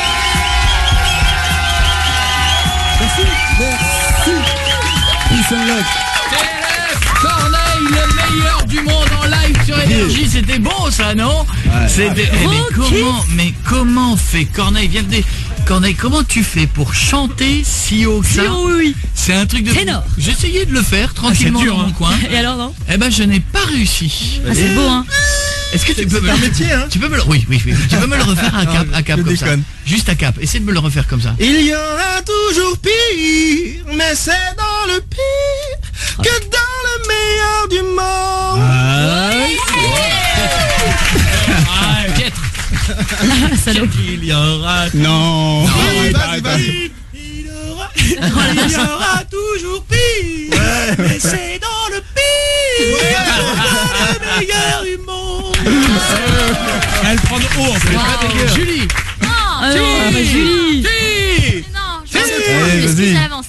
Merci. Merci. Peace and love. TLF Corneille, le meilleur du monde en live sur énergie. C'était beau ça, non? C'était. Mais comment fait Corneille? Viens venir. Corneille, comment tu fais pour chanter si haut que ça? Oui. C'est un truc de ténor. J'ai essayé de le faire tranquillement c'est dur, dans mon coin. Et alors non? Eh ben je n'ai pas réussi. Ah, c'est beau hein. Est-ce que tu peux me un métier, hein. Tu peux me le... Oui. Tu peux me le refaire à cap comme ça. Juste à cap. Essaie de me le refaire comme ça. Il y aura toujours pire, mais c'est dans le pire que dans le meilleur du monde. Salaud. Il y aura... Non. Vas-y. Il y aura toujours pire, mais c'est dans le pire que dans le meilleur du monde. Elle prend de haut en fait. Julie. Ah non, mais Julie. Non, je Allez, pense vas-y. que j'avance.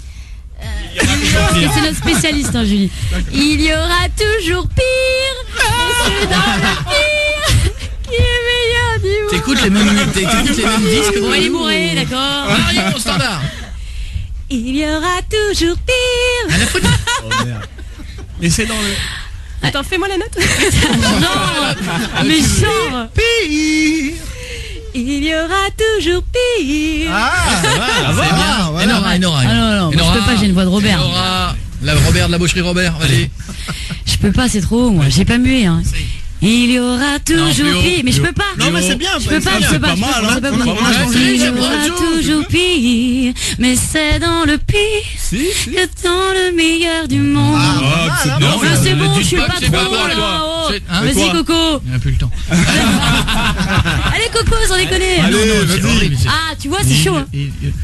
C'est notre spécialiste hein, Julie. Il y aura toujours pire, mais c'est dans le pire qui est meilleur du monde. T'écoutes les mêmes disques. On va les bourrer, d'accord. Marie, mon standard. Il y aura toujours pire. Mais c'est dans le... Attends, fais-moi la note. Non, méchant. Pire. Il y aura toujours pire. Ça va. Enora. Ah non, moi, je peux pas, j'ai une voix de Robert. Enora, la Robert de la boucherie Robert, vas-y. Je peux pas, c'est trop haut, moi. J'ai pas mué. Hein. Il y aura toujours haut. pire. Mais je peux pas. Non, mais c'est bien. Je peux pas. c'est Pas mal, on a Il changé. y aura toujours pire. Mais c'est dans le pire que dans le meilleur du monde. c'est bien. C'est bon, je suis Dites pas que c'est trop pas là. toi. Oh. Hein, Vas-y, Coco. Il n'y a plus le temps. Allez, Coco, sans déconner. Allez, c'est horrible. Ah, tu vois, c'est chaud. Hein.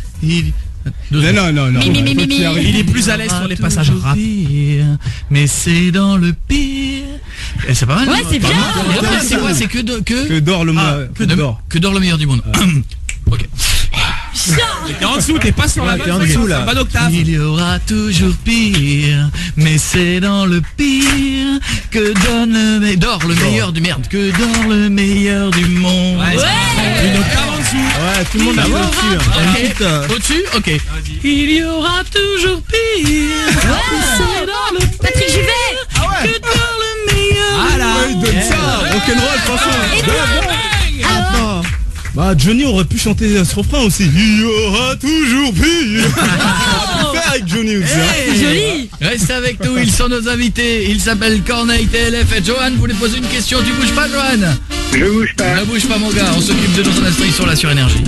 Non. Il est plus à l'aise sur les passages rap. Mais c'est dans le pire. C'est pas mal. Ouais, c'est bien. C'est quoi? C'est Que dort le que dort le meilleur du monde. Ok. T'es en dessous, t'es pas sur la T'es en dessous là. Pas d'octave. Il y aura toujours pire, mais c'est dans le pire que donne le meilleur du merde, que dans le meilleur du monde. Une octave en dessous. Ouais, tout le monde a au-dessus. Au-dessus, ok. Il y aura toujours pire. C'est dans le Patrick Juvet. que dans le meilleur. Voilà, il donne ça. Rock'n'roll, franchement. Alors, Bah Johnny aurait pu chanter ce refrain aussi. Il y aura toujours pire. On va faire avec Johnny aussi. c'est joli. Reste avec nous, ils sont nos invités. Ils s'appellent Corneille, TLF et Johan. Vous voulez poser une question? Tu bouges pas, Johan? Je bouge pas. Ne bouge pas, mon gars. On s'occupe de nos industries sur la Surénergie.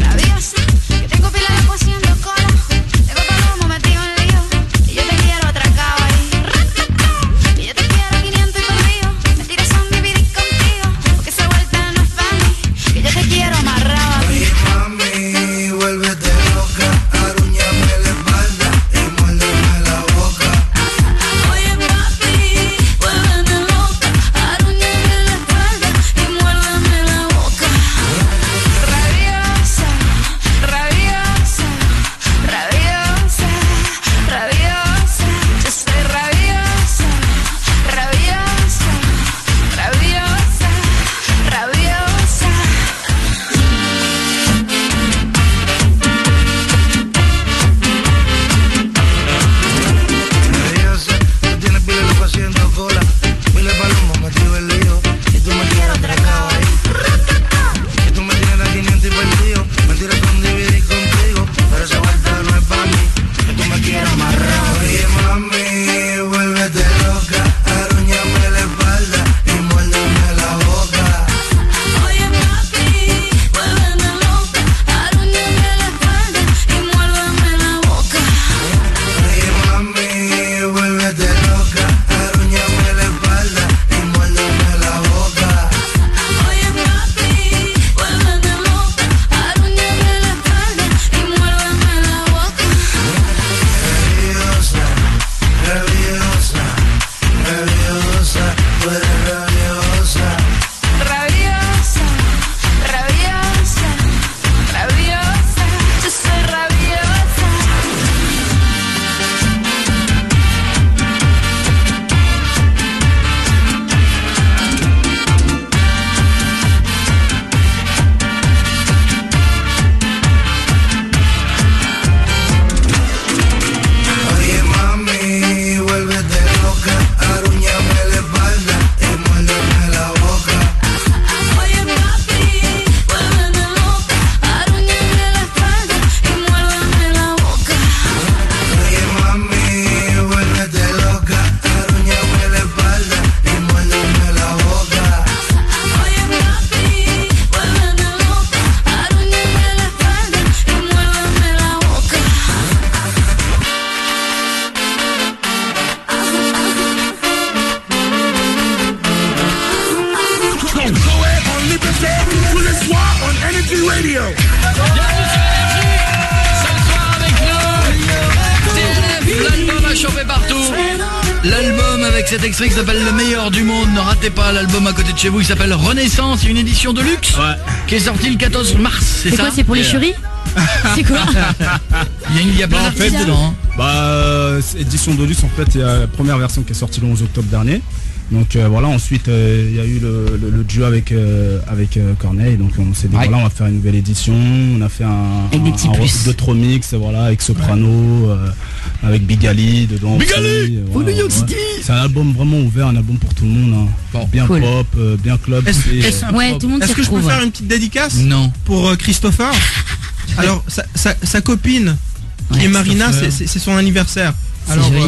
L'album avec cet extrait qui s'appelle Le meilleur du monde. Ne ratez pas l'album à côté de chez vous. Il s'appelle Renaissance. Une édition de luxe qui est sortie le 14 mars. C'est ça? Quoi, c'est pour les chéris? C'est quoi? Il y a plein d'artistes dedans. Édition de luxe, en fait, il y a la première version qui est sortie le 11 octobre dernier. Donc voilà, ensuite il y a eu le duo avec Corneille, donc on s'est dit voilà, on va faire une nouvelle édition, on a fait d'autres remix, voilà, avec Soprano, avec Big Ali dedans. Big Ali, New York City. C'est un album vraiment ouvert, un album pour tout le monde, hein. Bien cool. Pop, bien club. Est-ce que je peux faire une petite dédicace? Non. Pour Christopher. Alors sa copine qui est Marina, c'est son anniversaire. Alors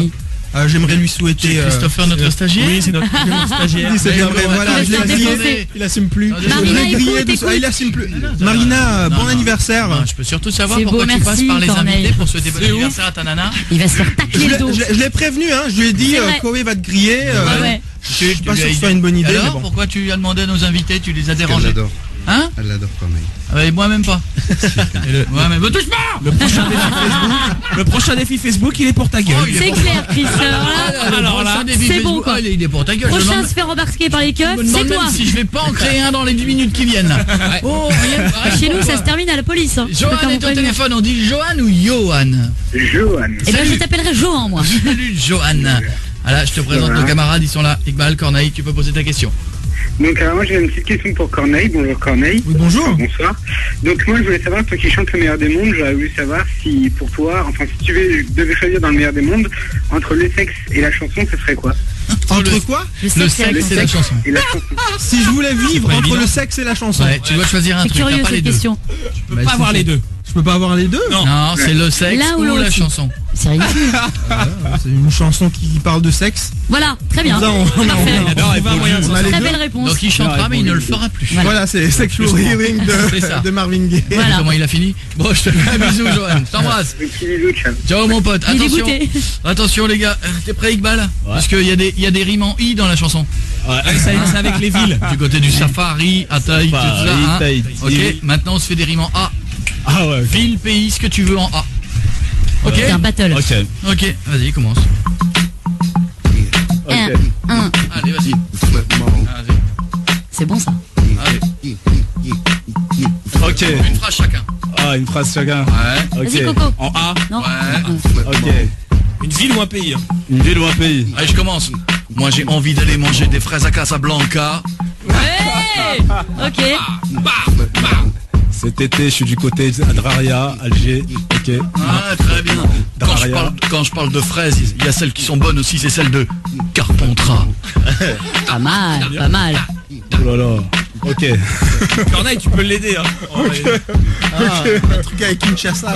J'aimerais lui souhaiter. Christopher, notre stagiaire. Oui, c'est notre stagiaire. Voilà, je l'ai grillé. Il assume plus. Il assume plus. Marina, bon anniversaire. Je peux surtout savoir C'est pourquoi beau, tu passes merci, par les Corneille. invités pour souhaiter bon anniversaire à ta nana. Il va se faire tacler le dos. Je l'ai prévenu, hein. Je lui ai dit, C'est vrai. Koé va te griller. Ouais. Je suis pas sûr que ce soit une bonne idée. Alors, mais bon. pourquoi tu as demandé à nos invités, tu les as dérangés? Elle l'adore. Hein? Elle l'adore quand même. Ah bah, moi même pas. Ouais, mais me touche pas! Le prochain défi Facebook, il est pour ta gueule. C'est clair, Chris. Alors là, c'est bon, quoi. Il est pour ta gueule. Prochain à se faire embarquer par les keufs, c'est toi. Si je vais pas en créer un dans les 10 minutes qui viennent. Oh, rien. Chez nous, ça se termine à la police. Hein. Johan est au téléphone, on dit Johan ou Johan? Johan. Eh ben, je t'appellerai Johan, moi. Salut Johan. Voilà, je te présente nos camarades, ils sont là. Iqbal, Corneille, tu peux poser ta question. Donc alors moi j'ai une petite question pour Corneille. Bonjour Corneille. Oui, bonjour. Enfin, bonsoir. Donc moi je voulais savoir, toi qui chantes le meilleur des mondes, j'aurais voulu savoir si pour toi, enfin si tu devais choisir dans le meilleur des mondes, entre le sexe et la chanson, ce serait quoi? Entre quoi? Le sexe et la chanson. Et la chanson. Si je voulais vivre pas entre évident. le sexe et la chanson. Ouais, tu dois choisir un C'est truc, t'as curieux pas les cette deux. question. Tu peux pas avoir les deux. Je peux pas avoir les deux? Non, c'est le sexe L'un ou ou la l'autre. chanson. C'est ridicule. C'est une chanson qui parle de sexe. Voilà, très bien. Ça, on a les Très deux. belle réponse. Donc il chantera mais il ne le fera plus. Voilà, c'est Sexual Healing C'est ça. de Marvin Gaye. Voilà. Comment il a fini? Bon, je te fais un bisou Johan, je t'embrasse. Un petit bisou, ciao. Ciao mon pote, Il est attention. goûté. Attention les gars, t'es prêt Iqbal? Parce qu'il y a des rimes en I dans la chanson. C'est avec les villes. Du côté du Safari, à Tahiti, tout ça. Hein. Tahiti. Ok, maintenant on se fait des rimes en A. Ah ouais. Ville, pays, ce que tu veux en A. Ok. C'est un battle. Ok. Ok, vas-y, commence. Allez, vas-y. C'est bon ça. Allez. Ok. Une phrase chacun. Ah, une phrase chacun. Ouais. Ok. Vas-y, Coco. En A. Non. Ouais. Ok. Une ville ou un pays? Une ville ou un pays? Allez, je commence. Moi, j'ai envie d'aller manger des fraises à Casablanca. Ouais. Ok. Cet été, je suis du côté d'Adraria, Alger. Ok. Ah, très bien. Quand je parle de fraises, il y a celles qui sont bonnes aussi, c'est celles de Carpentras. Pas mal, pas mal. Oh là là. Ok. Corneille, tu peux l'aider. Hein. Un truc avec Kinshasa.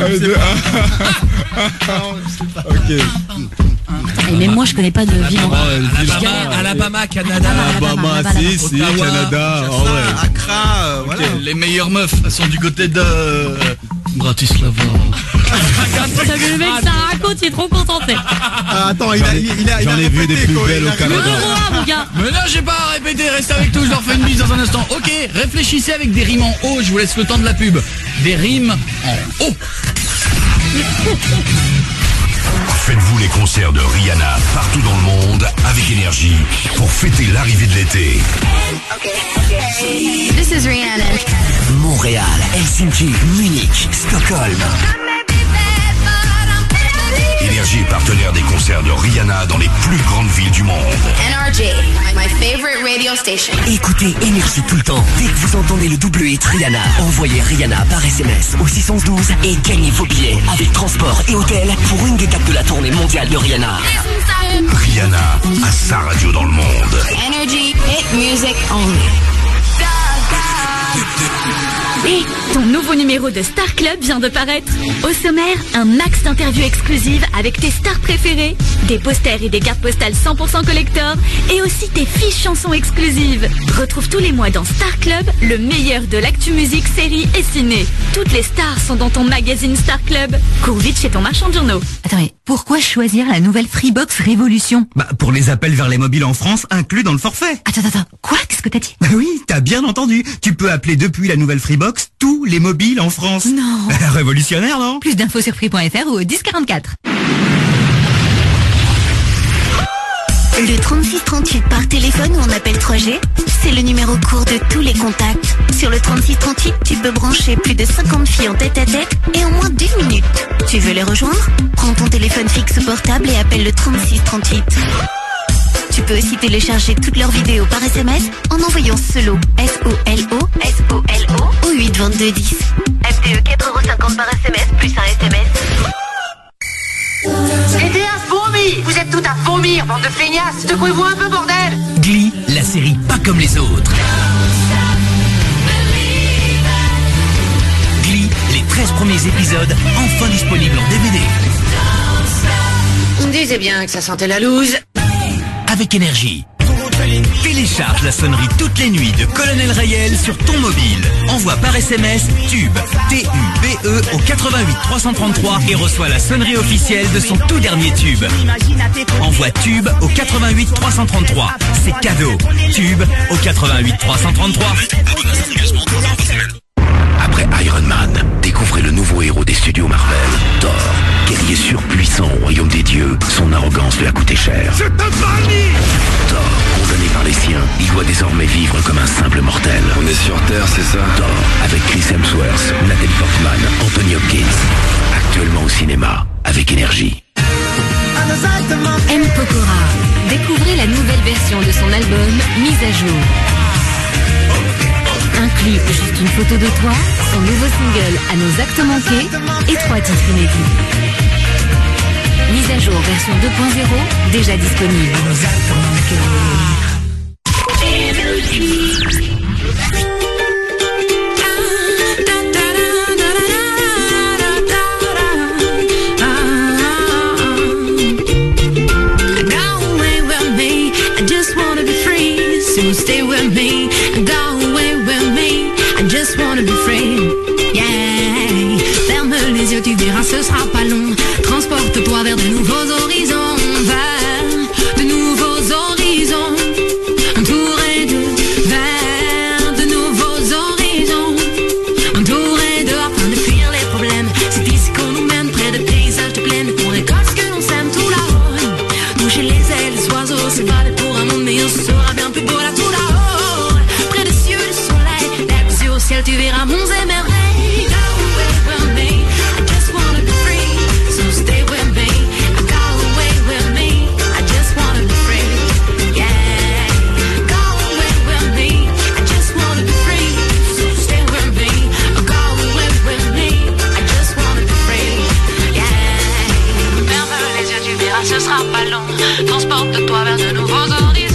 Ok. Et même moi, je connais pas de ville en Alabama, Canada. Alabama, si, Canada. Oh, ouais. Accra, voilà. Les meilleures meufs, elles sont du côté de Bratislava. Le mec, ça raconte, il est trop contenté. Attends, J'en ai vu des plus belles au Le Canada. roi, mon gars. Mais non, j'ai pas à répéter, reste avec nous, je leur fais une bise dans un instant. Ok, réfléchissez avec des rimes en haut, je vous laisse le temps de la pub. Des rimes en haut. Faites-vous les concerts de Rihanna partout dans le monde avec énergie pour fêter l'arrivée de l'été. This is Rihanna. Montréal, Helsinki, Munich, Stockholm. Énergie est partenaire des concerts de Rihanna dans les plus grandes villes du monde. NRJ, my favorite radio station. Écoutez Énergie tout le temps. Dès que vous entendez le double hit Rihanna, envoyez Rihanna par SMS au 612 et gagnez vos billets avec transport et hôtel pour une des dates de la tournée mondiale de Rihanna. Rihanna a sa radio dans le monde. Energy, hit music only. Oui, ton nouveau numéro de Star Club vient de paraître. Au sommaire, un max d'interviews exclusives avec tes stars préférées, des posters et des cartes postales 100% collector, et aussi tes fiches chansons exclusives. Retrouve tous les mois dans Star Club le meilleur de l'actu musique, série et ciné. Toutes les stars sont dans ton magazine Star Club. Cours vite chez ton marchand de journaux. Attends, mais pourquoi choisir la nouvelle Freebox Révolution? Bah, pour les appels vers les mobiles en France inclus dans le forfait. Attends, quoi? Qu'est-ce que t'as dit? Bah oui, t'as bien entendu. Tu peux appeler depuis la nouvelle Freebox tous les mobiles en France. Non. Révolutionnaire, non? Plus d'infos sur free.fr ou au 1044. Le 3638 par téléphone ou en appel 3G, c'est le numéro court de tous les contacts. Sur le 3638, tu peux brancher plus de 50 filles en tête-à-tête et en moins d'1 minute. Tu veux les rejoindre? Prends ton téléphone fixe ou portable et appelle le 3638. Tu peux aussi télécharger toutes leurs vidéos par SMS en envoyant SOLO, S-O-L-O, au 8 22 10. FTE 4,50€ par SMS plus un SMS. C'était un vomi. Vous êtes tout à vomir, bande de feignasses. Secouez-vous un peu, bordel. Glee, la série pas comme les autres. Glee, les 13 premiers épisodes, enfin disponibles en DVD. disait bien que ça sentait la loose. Avec Énergie. Télécharge la sonnerie toutes les nuits de Colonel Rayel sur ton mobile. Envoie par SMS TUBE, T-U-B-E au 88 333 et reçois la sonnerie officielle de son tout dernier tube. Envoie TUBE au 88 333. C'est cadeau. TUBE au 88 333. Après Iron Man, découvrez le nouveau héros des studios Marvel, Thor. Guerrier surpuissant au royaume des dieux, son arrogance lui a coûté cher. C'est un pari! Thor, condamné par les siens, il doit désormais vivre comme un simple mortel. On est sur Terre, c'est ça? Thor, avec Chris Hemsworth, Natalie Portman, Anthony Hopkins. Actuellement au cinéma, avec Énergie. M. Pokora. Découvrez la nouvelle version de son album Mise à jour. Inclut juste une photo de toi, son nouveau single À nos actes manqués et 3 titres inédits. Mise à jour version 2.0, déjà disponible. So stay with me, go away with me. I just wanna be free, yeah. Ferme les yeux, tu verras, ce sera pas long. Transporte-toi vers de nouveaux horizons, vers de nouveaux horizons. Entouré de vers de nouveaux horizons. Entouré de afin de fuir les problèmes. C'est ici qu'on nous mène, près de paysages de plaine. On récolte ce que l'on sème tout là-haut. Toucher les ailes des oiseaux, c'est pas pour un monde meilleur, ce sera bien plus beau là tout là-haut. Près des cieux, du soleil, lève les yeux au ciel, tu verras monts et merveilles. Go away with me, I just wanna be free. So stay with me, go away with me, I just wanna be free. Yeah, go away with me, I just wanna be free. So stay with me, go away with me, I just wanna be free. Yeah, ferme les yeux, tu verras, ce sera pas long. Transporte-toi vers de nouveaux horizons.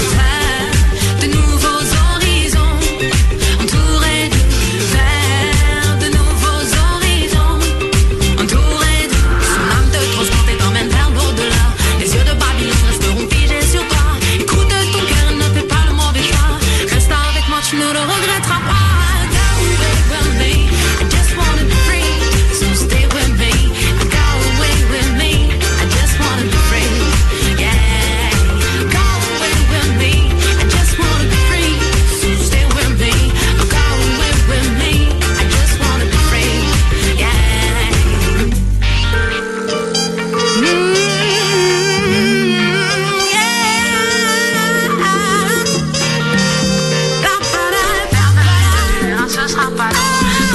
Tu ne le regretteras pas. Go away with me, I just wanna be free. So stay with me, go away with me, I just wanna be free. Yeah, go away with me, I just wanna be free. So stay with me, go away with me, I just wanna be free. Yeah. Ce sera pas long,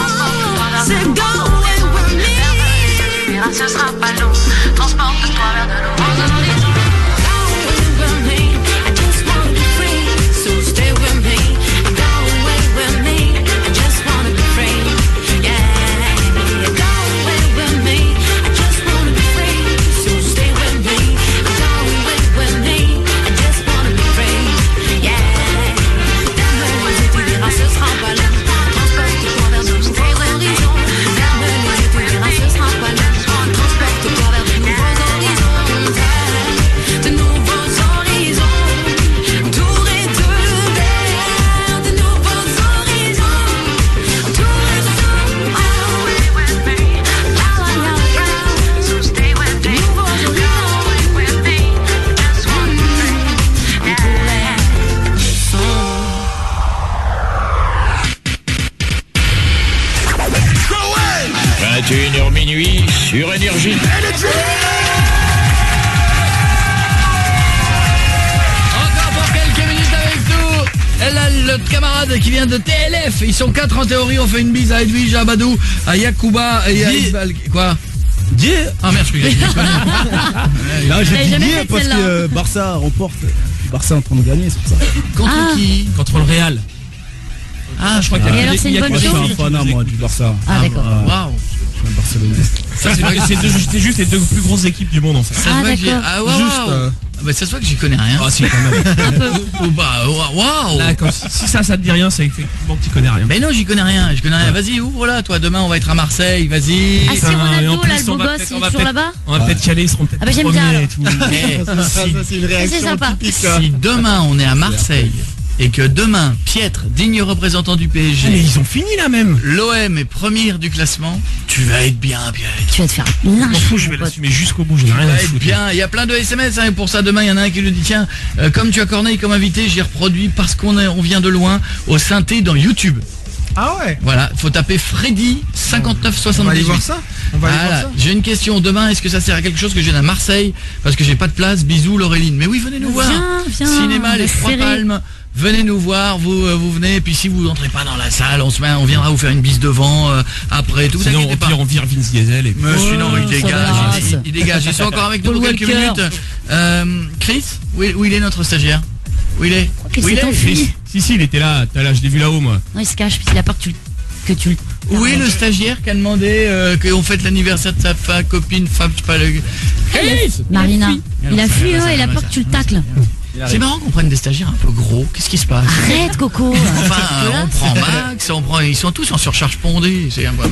ce sera pas long, transporte-toi vers de nouveaux horizons. Go away with me, I just wanna be free. So stay with me, go away with me, I just wanna be free. Yeah, go away with me, I just wanna be free. So stay with me, go away with me, I just wanna be free. Yeah, ferme les yeux, tu verras, ce sera pas long. Transporte-toi vers de nouveaux horizons. Ferme les yeux, tu verras, ce sera pas long. Transporte-toi vers de nouveaux horizons, de nouveaux horizons, entouré de vers, de nouveaux horizons, entouré de away with me, la la la la, so stay with me, nouveaux horizons, with me, just one thing, entouré de son. 21h minuit sur Énergie. Encore pour quelques minutes avec nous. Elle a le camarade qui vient de TLF. Ils sont 4 en théorie. On fait une bise à Edwige, à Badou, à Yacouba et à Iqbal. Quoi? Dieu. Ah merde, je suis Non, j'ai dit jamais Dieu fait parce celle-là. que Barça remporte. Barça est en train de gagner, c'est pour ça. Contre qui? Contre le Real. Ah, je crois qu'il y Et a alors, c'est une bonne Moi, je suis chose. un fanat, moi, du Barça. Ah, d'accord. Waouh. Barcelone. Ça, c'est juste les deux plus grosses équipes du monde en fait. Ça se voit que j'ai... Ah, waouh. Bah, ça se voit que j'y connais rien. Ah si quand même. Ou bah waouh. Là, si ça te dit rien, c'est effectivement que tu connais rien. Mais non, j'y connais rien. Vas-y, ouvre là, toi. Demain, on va être à Marseille. Vas-y. Ah si, Ronaldo, là, le beau gosse, il est toujours là-bas. On va peut-être caler, ils seront peut-être. Ah bah j'aime bien. Et tout. C'est une réaction C'est sympa. typique. Si demain on est à Marseille et que demain Pietre, digne représentant du PSG, mais ils ont fini là même. l'OM est premier du classement, tu vas être bien, Pietre. Tu vas te faire Je m'en lyncher. fous, je vais l'assumer jusqu'au bout, je n'ai rien Tu à vas être foutre. bien. Il y a plein de SMS et pour ça demain il y en a un qui nous dit tiens, comme tu as Corneille comme invité, j'ai reproduit parce qu'on vient de loin au synthé dans YouTube. Ah ouais. Voilà, faut taper Freddy 5978. On va aller voir ça. Voilà, j'ai une question. Demain, est-ce que ça sert à quelque chose que je vienne à Marseille parce que j'ai pas de place? Bisous Laureline. Mais oui, venez nous voir. Viens, Cinéma Les Trois Palmes. Venez nous voir, vous venez, et puis si vous entrez pas dans la salle, on viendra vous faire une bise devant, après, tout. Sinon, au pire, on vire Vince Diesel et puis... Mais sinon, il ça dégage, va. il dégage. Ils sont encore avec nous Paul pour quelques Walker. minutes. Chris, où il est notre stagiaire? Où il est? Qu'il Où il s'est est? enfui. Si, il était là, tout à l'heure, je l'ai vu là-haut, moi. Non, il se cache, puis il a peur que tu Où est le stagiaire qui a demandé qu'on fête l'anniversaire de sa copine, femme, je sais pas, le... Chris! Marina. Il a fui, ça, il a peur que tu le tacles. C'est marrant qu'on prenne des stagiaires un peu gros. Qu'est-ce qui se passe? Arrête, Coco. Enfin, on prend Max, ils sont tous en surcharge pondée. C'est un peu...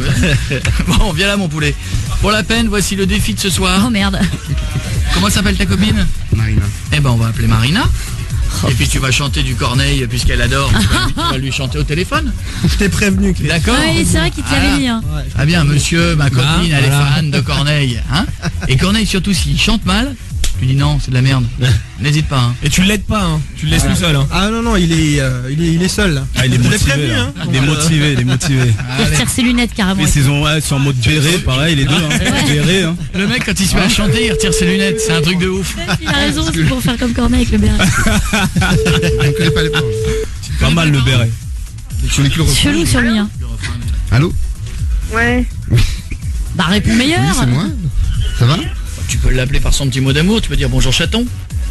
Bon, viens là, mon poulet. Pour la peine, voici le défi de ce soir. Oh merde. Comment s'appelle ta copine? Marina. Eh ben, on va appeler Marina. Et puis tu vas chanter du Corneille puisqu'elle adore. Tu vas lui chanter au téléphone. Je t'ai prévenu, Chris. D'accord. Ouais, c'est vrai qu'il te l'avait dit. Hein. Ah bien, monsieur, ma copine, elle est voilà. fan de Corneille. Hein, et Corneille, surtout, s'il chante mal, tu dis non, c'est de la merde. N'hésite pas. Hein. Et tu l'aides pas, hein. Tu le laisses tout seul. Hein. Ah non, il est seul là. Ah, il est Je l'ai motivé. prévenu, Là. hein. Il est motivé, il est motivé. Il retire ses lunettes carrément. Mais ils sont en mode béret, pareil, les deux. Hein. Béret, hein. Le mec, quand il se met à chanter, il retire ses lunettes. C'est un truc de ouf. Il a raison, c'est pour faire comme Corneille avec le béret. On connaît pas les paroles. Pas mal le béret. Sur les culs Chelou sur lui. Hein. Allô? Ouais. Bah réponds meilleur. Oui, c'est moi. Ça va? Tu peux l'appeler par son petit mot d'amour. Tu peux dire bonjour chaton.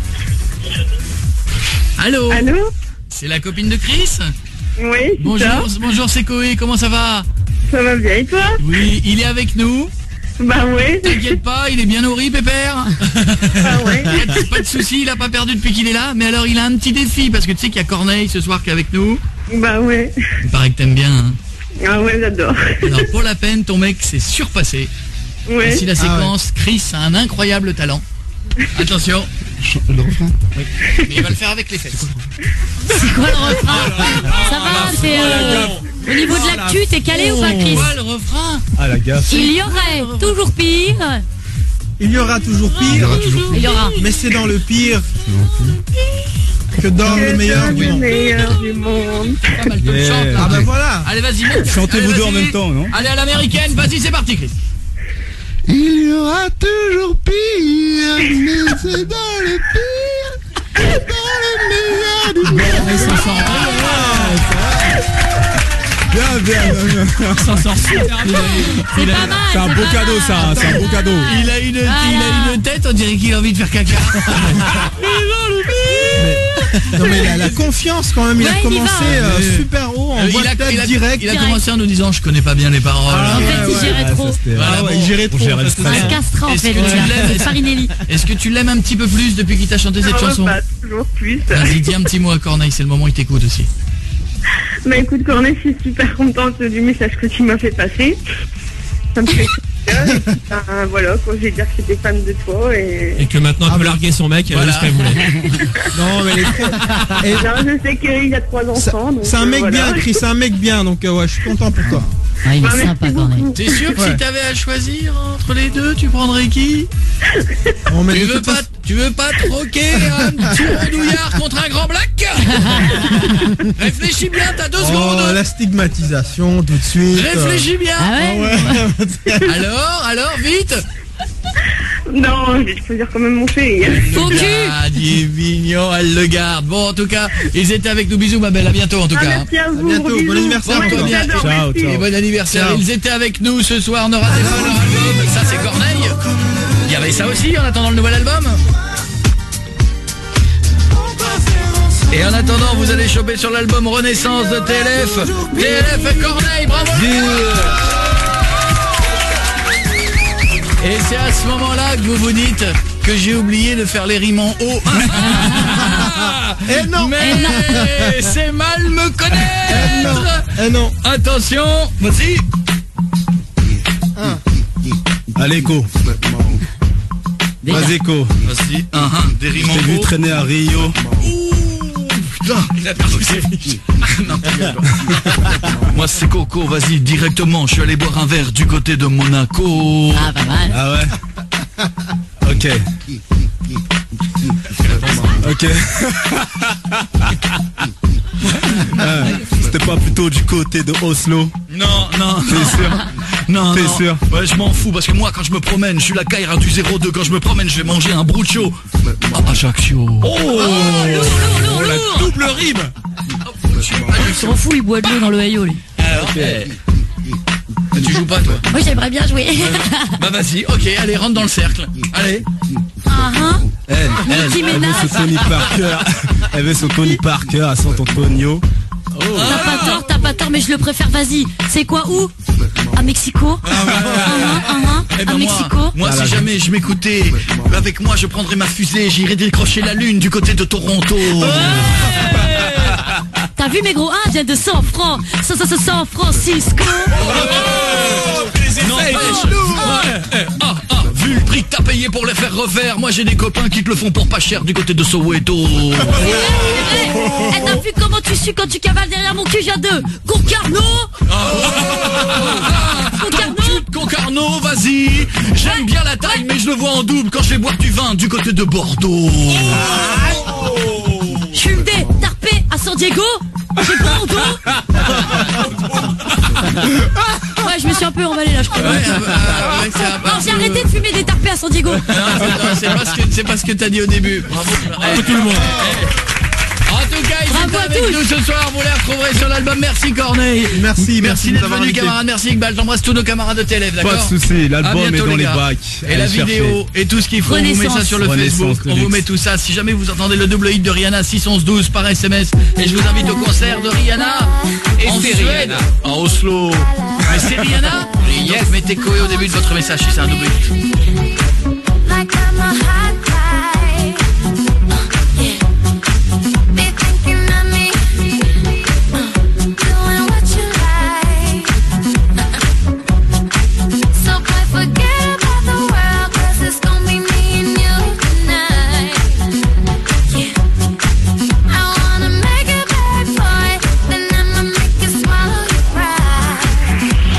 Allô? Allô? C'est la copine de Chris? Oui, c'est Bonjour, ça. bonjour, c'est Koé. Comment ça va? Ça va bien et toi? Oui, il est avec nous. Bah ouais. T'inquiète pas, il est bien nourri, pépère. Ah ouais. Pas de soucis, il a pas perdu depuis qu'il est là. Mais alors, il a un petit défi parce que tu sais qu'il y a Corneille ce soir qui est avec nous. Bah ouais. Il paraît que t'aimes bien. Hein. Ah ouais, j'adore. Alors, pour la peine, ton mec s'est surpassé. Ouais. Voici la séquence. Chris a un incroyable talent. Attention. Le refrain. Mais il va le faire avec les fesses. C'est quoi le refrain? Ça va, c'est au niveau de l'actu, t'es calé ou pas, Chris? Quoi le refrain? Ah la gaffe. Il y aurait toujours pire. Il y aura toujours pire. Il y aura. Mais c'est dans le pire que dans le meilleur du monde. meilleur du monde. Pas mal de chante, là. Ah bah voilà. Allez, vas-y. Chantez Allez, vous deux en vas-y. même temps, non? Allez, à l'américaine. Vas-y, c'est parti, Chris. Il y aura toujours pire, mais c'est dans le pire, que dans le meilleur du monde. Bien. Ça s'en sort super bien. C'est pas mal. C'est un beau cadeau ça, c'est un beau cadeau. Il a une tête, on dirait qu'il a envie de faire caca. Non mais la confiance quand même, il a Ouais, il y commencé va. super haut, en voix de tête direct. Il a commencé en nous disant je connais pas bien les paroles. En fait, il gérait trop. Ah ouais, il gérait trop. Un castra en Est-ce fait, que le tu gars. l'aimes C'est Farinelli. Est-ce que tu l'aimes un petit peu plus depuis qu'il t'a chanté cette chanson? Bah, toujours plus. Vas-y, dis un petit mot à Corneille, c'est le moment où il t'écoute aussi. Bah écoute Corneille, je suis super contente du message que tu m'as fait passer. Ça me fait plaisir. Et puis, voilà, quand j'ai dit que j'étais fan de toi Et que maintenant elle peut larguer son mec, elle Voilà. veut ce qu'elle voulait. Non mais les... Et là, je sais qu'il a 3 enfants. donc, C'est un mec voilà. bien, Chris, c'est un mec bien, donc ouais, je suis content pour toi. Ah, il est Bah, merci sympa, Corneille. beaucoup. T'es sûr que si t'avais à choisir entre les deux, tu prendrais qui? Bon, mais Tu de veux toute façon- tu veux pas troquer un petit rondouillard contre un grand black? Réfléchis bien, t'as 2 Oh, secondes. la stigmatisation tout de suite. Réfléchis bien. Ah ouais? Alors, vite. Non, je vais choisir quand même mon chéri. Faux cul. Ah, il est mignon, elle le garde. Bon, en tout cas, ils étaient avec nous. Bisous, ma belle. À bientôt, en tout Ah, cas. merci à vous. bientôt, gros bon bisous. anniversaire Ouais, encore. j'adore, Ciao, merci. Et bon anniversaire. Ciao. Ils étaient avec nous ce soir. Ne ratez pas leur album. Ça, c'est Corneille. Il y avait ça aussi en attendant le nouvel album. Et en attendant, vous allez choper sur l'album Renaissance de TLF. TLF et Corneille, bravo. c'est à ce moment-là que vous vous dites que j'ai oublié de faire les rimes en haut. Eh non. Mais c'est mal me connaître. Eh non. Attention, voici. Allez, go. Vas-y, go. Voici, des rimes en haut. J'ai vu haut. traîner à Rio. Putain, il a perdu ses fiches. Non, moi c'est Coco, vas-y directement. Je suis allé boire un verre du côté de Monaco. Ah, pas mal. Ah ouais. Ok. Ok. C'était pas plutôt du côté de Oslo? Non. T'es sûr? Non. T'es sûr? Ouais, je m'en fous parce que moi quand je me promène, je suis la Kaira du 02. Quand je me promène, je vais manger un bruccio à Ajaccio. La double rime. Il s'en fout, il boit de l'eau dans le haillot, lui. Ok. Tu joues pas toi? Oui, j'aimerais bien jouer. Bah vas-y, ok, allez, rentre dans le cercle. Allez. Elle veut son Tony Parker. Elle veut son Tony Parker à San Antonio. T'as pas tort, mais je le préfère, vas-y. C'est quoi, où? À Mexico. Eh ben à Mexico. Moi si jamais je m'écoutais, avec moi je prendrais ma fusée, j'irais décrocher la lune du côté de Toronto. T'as vu mes gros vient de San Francisco. Vu le prix que t'as payé pour les faire refaire, moi j'ai des copains qui te le font pour pas cher du côté de Soweto. T'as vu comment tu suis quand tu cavales derrière mon cul, j'ai deux Concarneau. Concarneau, vas-y. J'aime bien la taille, mais je le vois en double quand je vais boire du vin du côté de Bordeaux. Je fume des tarpés à San Diego. J'ai Bordeaux. Ouais, je me suis un peu emballé là, je crois. Non, j'ai arrêté de fumer des tarpés à San Diego. C'est pas ce que t'as dit au début. Bravo tout le monde. En tout cas, ils étaient avec nous ce soir, vous les retrouverez sur l'album. Merci Corneille. Merci d'être venu camarade, merci Iqbal, j'embrasse tous nos camarades de TLF, d'accord? Pas de soucis, l'album est dans les bacs. Et la vidéo et tout ce qu'il faut, on vous met ça sur le Facebook, on vous met tout ça. Si jamais vous entendez le double hit de Rihanna, 611-12 par SMS, et je vous invite au concert de Rihanna en Suède, en Oslo. Mais c'est Rihanna? Yes. Mettez Koé au début de votre message si c'est un double hit.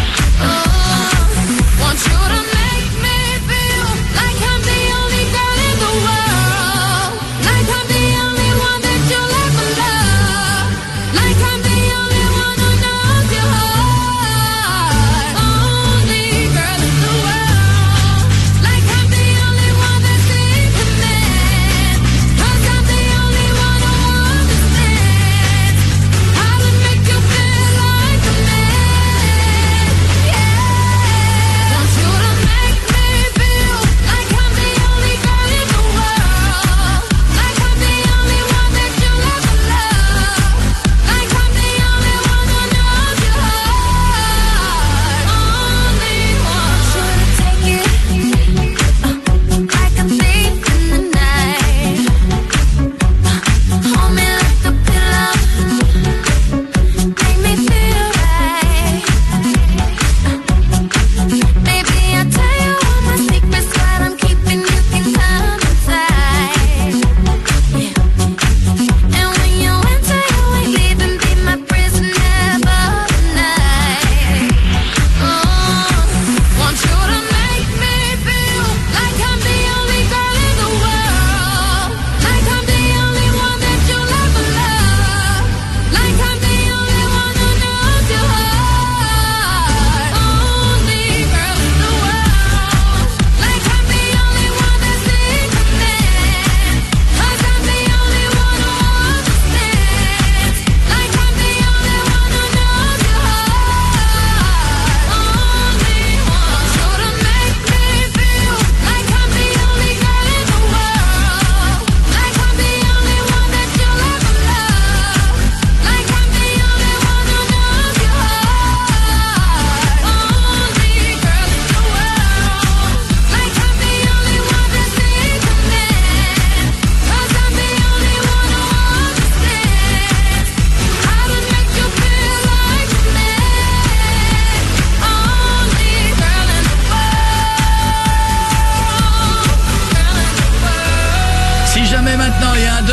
Want you to make me feel like I'm the only darling.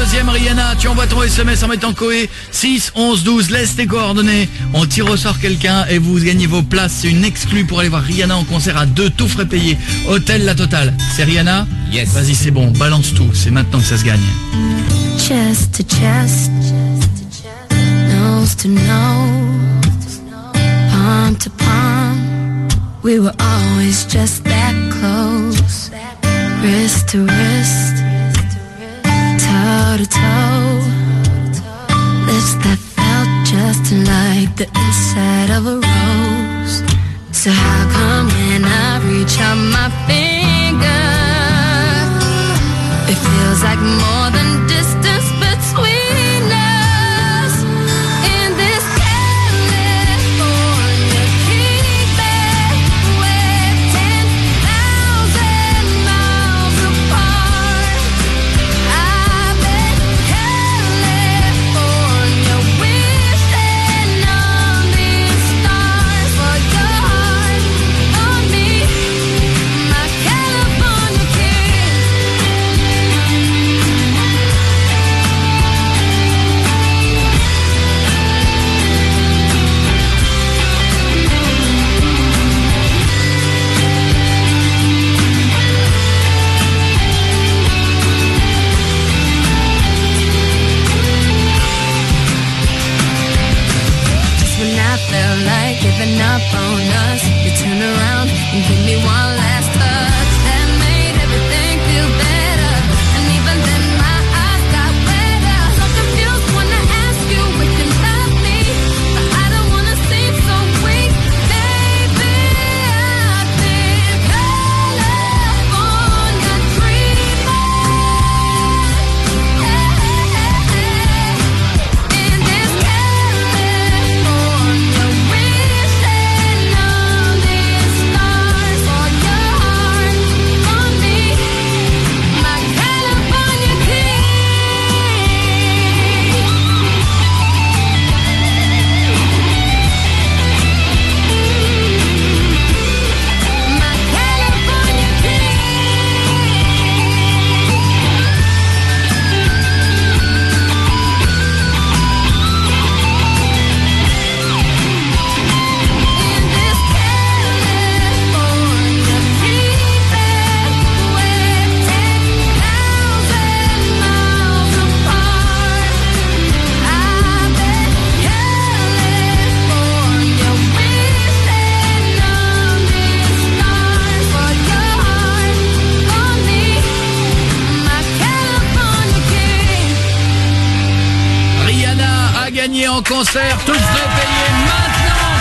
troisième Rihanna. Tu envoies ton SMS en mettant Coé 6 11 12. Laisse tes coordonnées. On tire au sort quelqu'un et vous gagnez vos places. C'est une exclue pour aller voir Rihanna en concert à 2, tout frais payé. Hôtel La Totale. C'est Rihanna? Yes. Vas-y, c'est bon. Balance tout. C'est maintenant que ça se gagne. Chest to chest, nose to nose, palm to palm. We were always just that close. Wrist to wrist, toe to toe. Lips that felt just like the inside of a rose. So how come when I reach out my finger, it feels like more than distance between us. In this California keeping, we're 10,000 miles apart. I bet California wishing on these stars for your heart on me, my California king. Just when I felt like giving up on us, you turn around and give me one last touch that made everything feel better. And even then my eyes got wetter. So confused when I ask you if you love me, but I don't wanna seem so weak. Maybe I think California dreaming. In this California wishing on these stars for your heart on me, my California king. My California king. In this California keeping, we're 10,000 miles apart. I bet California wishing on these stars for your heart on me, my California king. Rihanna a gagné en concert, tout frais payé maintenant.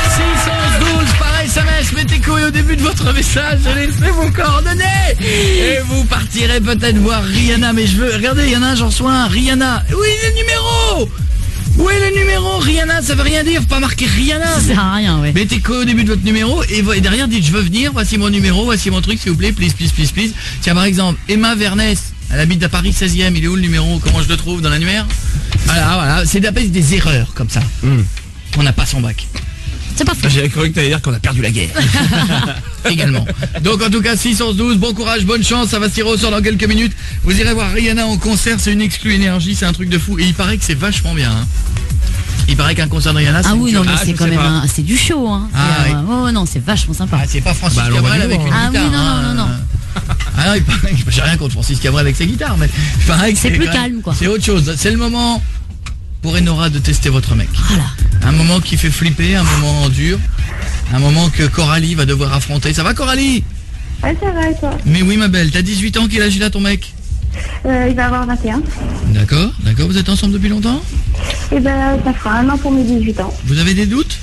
612 par SMS, mettez Coé au début de votre message, laissez vos coordonnées. Et vous partirez peut-être voir Rihanna, mais je veux... Regardez, il y en a un, j'en reçois un. Rihanna, où est le numéro? Où est le numéro? Rihanna, ça veut rien dire, faut pas marquer Rihanna. Ça sert à rien, ouais. Mettez Coé au début de votre numéro et derrière dites je veux venir, voici mon numéro, voici mon truc s'il vous plaît, please, please, please, please. Tiens par exemple, Emma Vernès, elle habite à Paris 16e, il est où le numéro? Comment je le trouve dans l'annuaire? Voilà, c'est des erreurs comme ça. On n'a pas son bac. C'est pas faux. J'avais cru que t'allais dire qu'on a perdu la guerre. Également. Donc en tout cas 612, bon courage, bonne chance, ça va se tirer au sort dans quelques minutes. Vous irez voir Rihanna en concert, c'est une exclue énergie, c'est un truc de fou. Et il paraît que c'est vachement bien. Hein. Il paraît qu'un concert de Rihanna, c'est Ah oui, non, mais c'est je quand sais même pas. c'est du show, hein. Ah, C'est, oh non, c'est vachement sympa. Ah, c'est pas Francis Bah, alors, on va Cabrel aller avec une voir, guitare. Ah oui, non. Ah non, il paraît que j'ai rien contre Francis Cabrel avec sa guitare, mais il paraît que C'est plus quand même- calme, quoi. C'est autre chose. C'est le moment pour Enora de tester votre mec. Voilà. Un moment qui fait flipper, un moment dur, un moment que Coralie va devoir affronter. Ça va Coralie? Ouais, ça va et toi? Mais oui ma belle, t'as 18 ans, quel âge il a ton mec? Il va avoir 21. D'accord, vous êtes ensemble depuis longtemps? Et ben, ça fera un an pour mes 18 ans. Vous avez des doutes?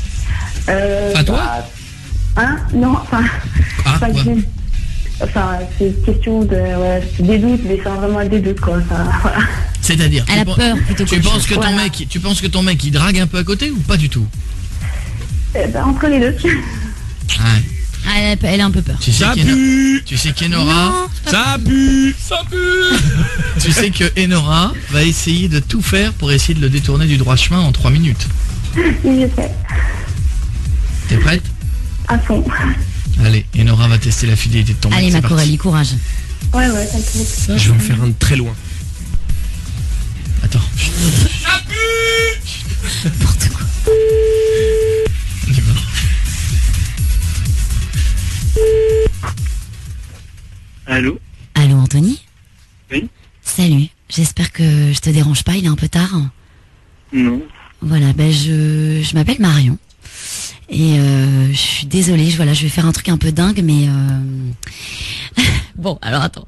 Enfin toi? Hein? Non, enfin... Ah, pas quoi? que- Enfin, c'est une question de... Ouais, c'est des doutes, mais c'est vraiment des doutes, quoi. Enfin, voilà. C'est-à-dire Elle a peur plutôt tu qu'autre penses chose. que ton Voilà. mec, tu penses que ton mec il drague un peu à côté ou pas du tout? Entre les deux. Ouais. Ah, elle a un peu peur. Tu sais Ça qu'Enora- pue. Tu sais qu'Enora, Non, Ça pue. Ça pue. tu sais que Enora va essayer de tout faire pour essayer de le détourner du droit chemin en 3 minutes. Oui, je sais. T'es prête? À fond. Allez, Enora va tester la fidélité de ton mec. Allez, c'est ma parti. Coralie, courage. Ouais, t'inquiète. Je vais en faire un de très loin. N'importe quoi. Allô? Allô Anthony? Oui. Salut, j'espère que je te dérange pas, il est un peu tard. Non. Voilà, ben je m'appelle Marion. Et je suis désolée, je vais faire un truc un peu dingue, mais bon, alors attends.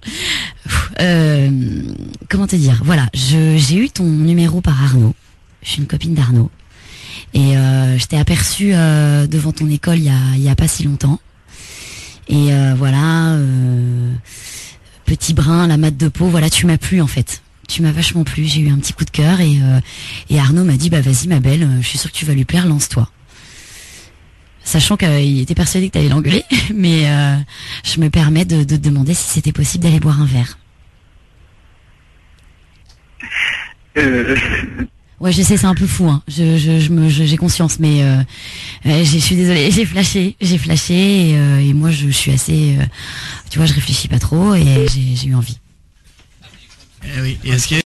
Comment te dire? Voilà, j'ai eu ton numéro par Arnaud. Je suis une copine d'Arnaud. Et je t'ai aperçu devant ton école il y a pas si longtemps. Et voilà, petit brin, la mat de peau, voilà, tu m'as plu en fait. Tu m'as vachement plu, j'ai eu un petit coup de cœur et Arnaud m'a dit bah vas-y ma belle, je suis sûre que tu vas lui plaire, lance-toi. Sachant qu'il était persuadé que t'allais l'engueuler, mais je me permets de te demander si c'était possible d'aller boire un verre. Ouais, je sais, c'est un peu fou, hein. J'ai conscience, mais je suis désolée, j'ai flashé et moi je suis assez, tu vois, je réfléchis pas trop et j'ai eu envie. Eh oui. Et est-ce que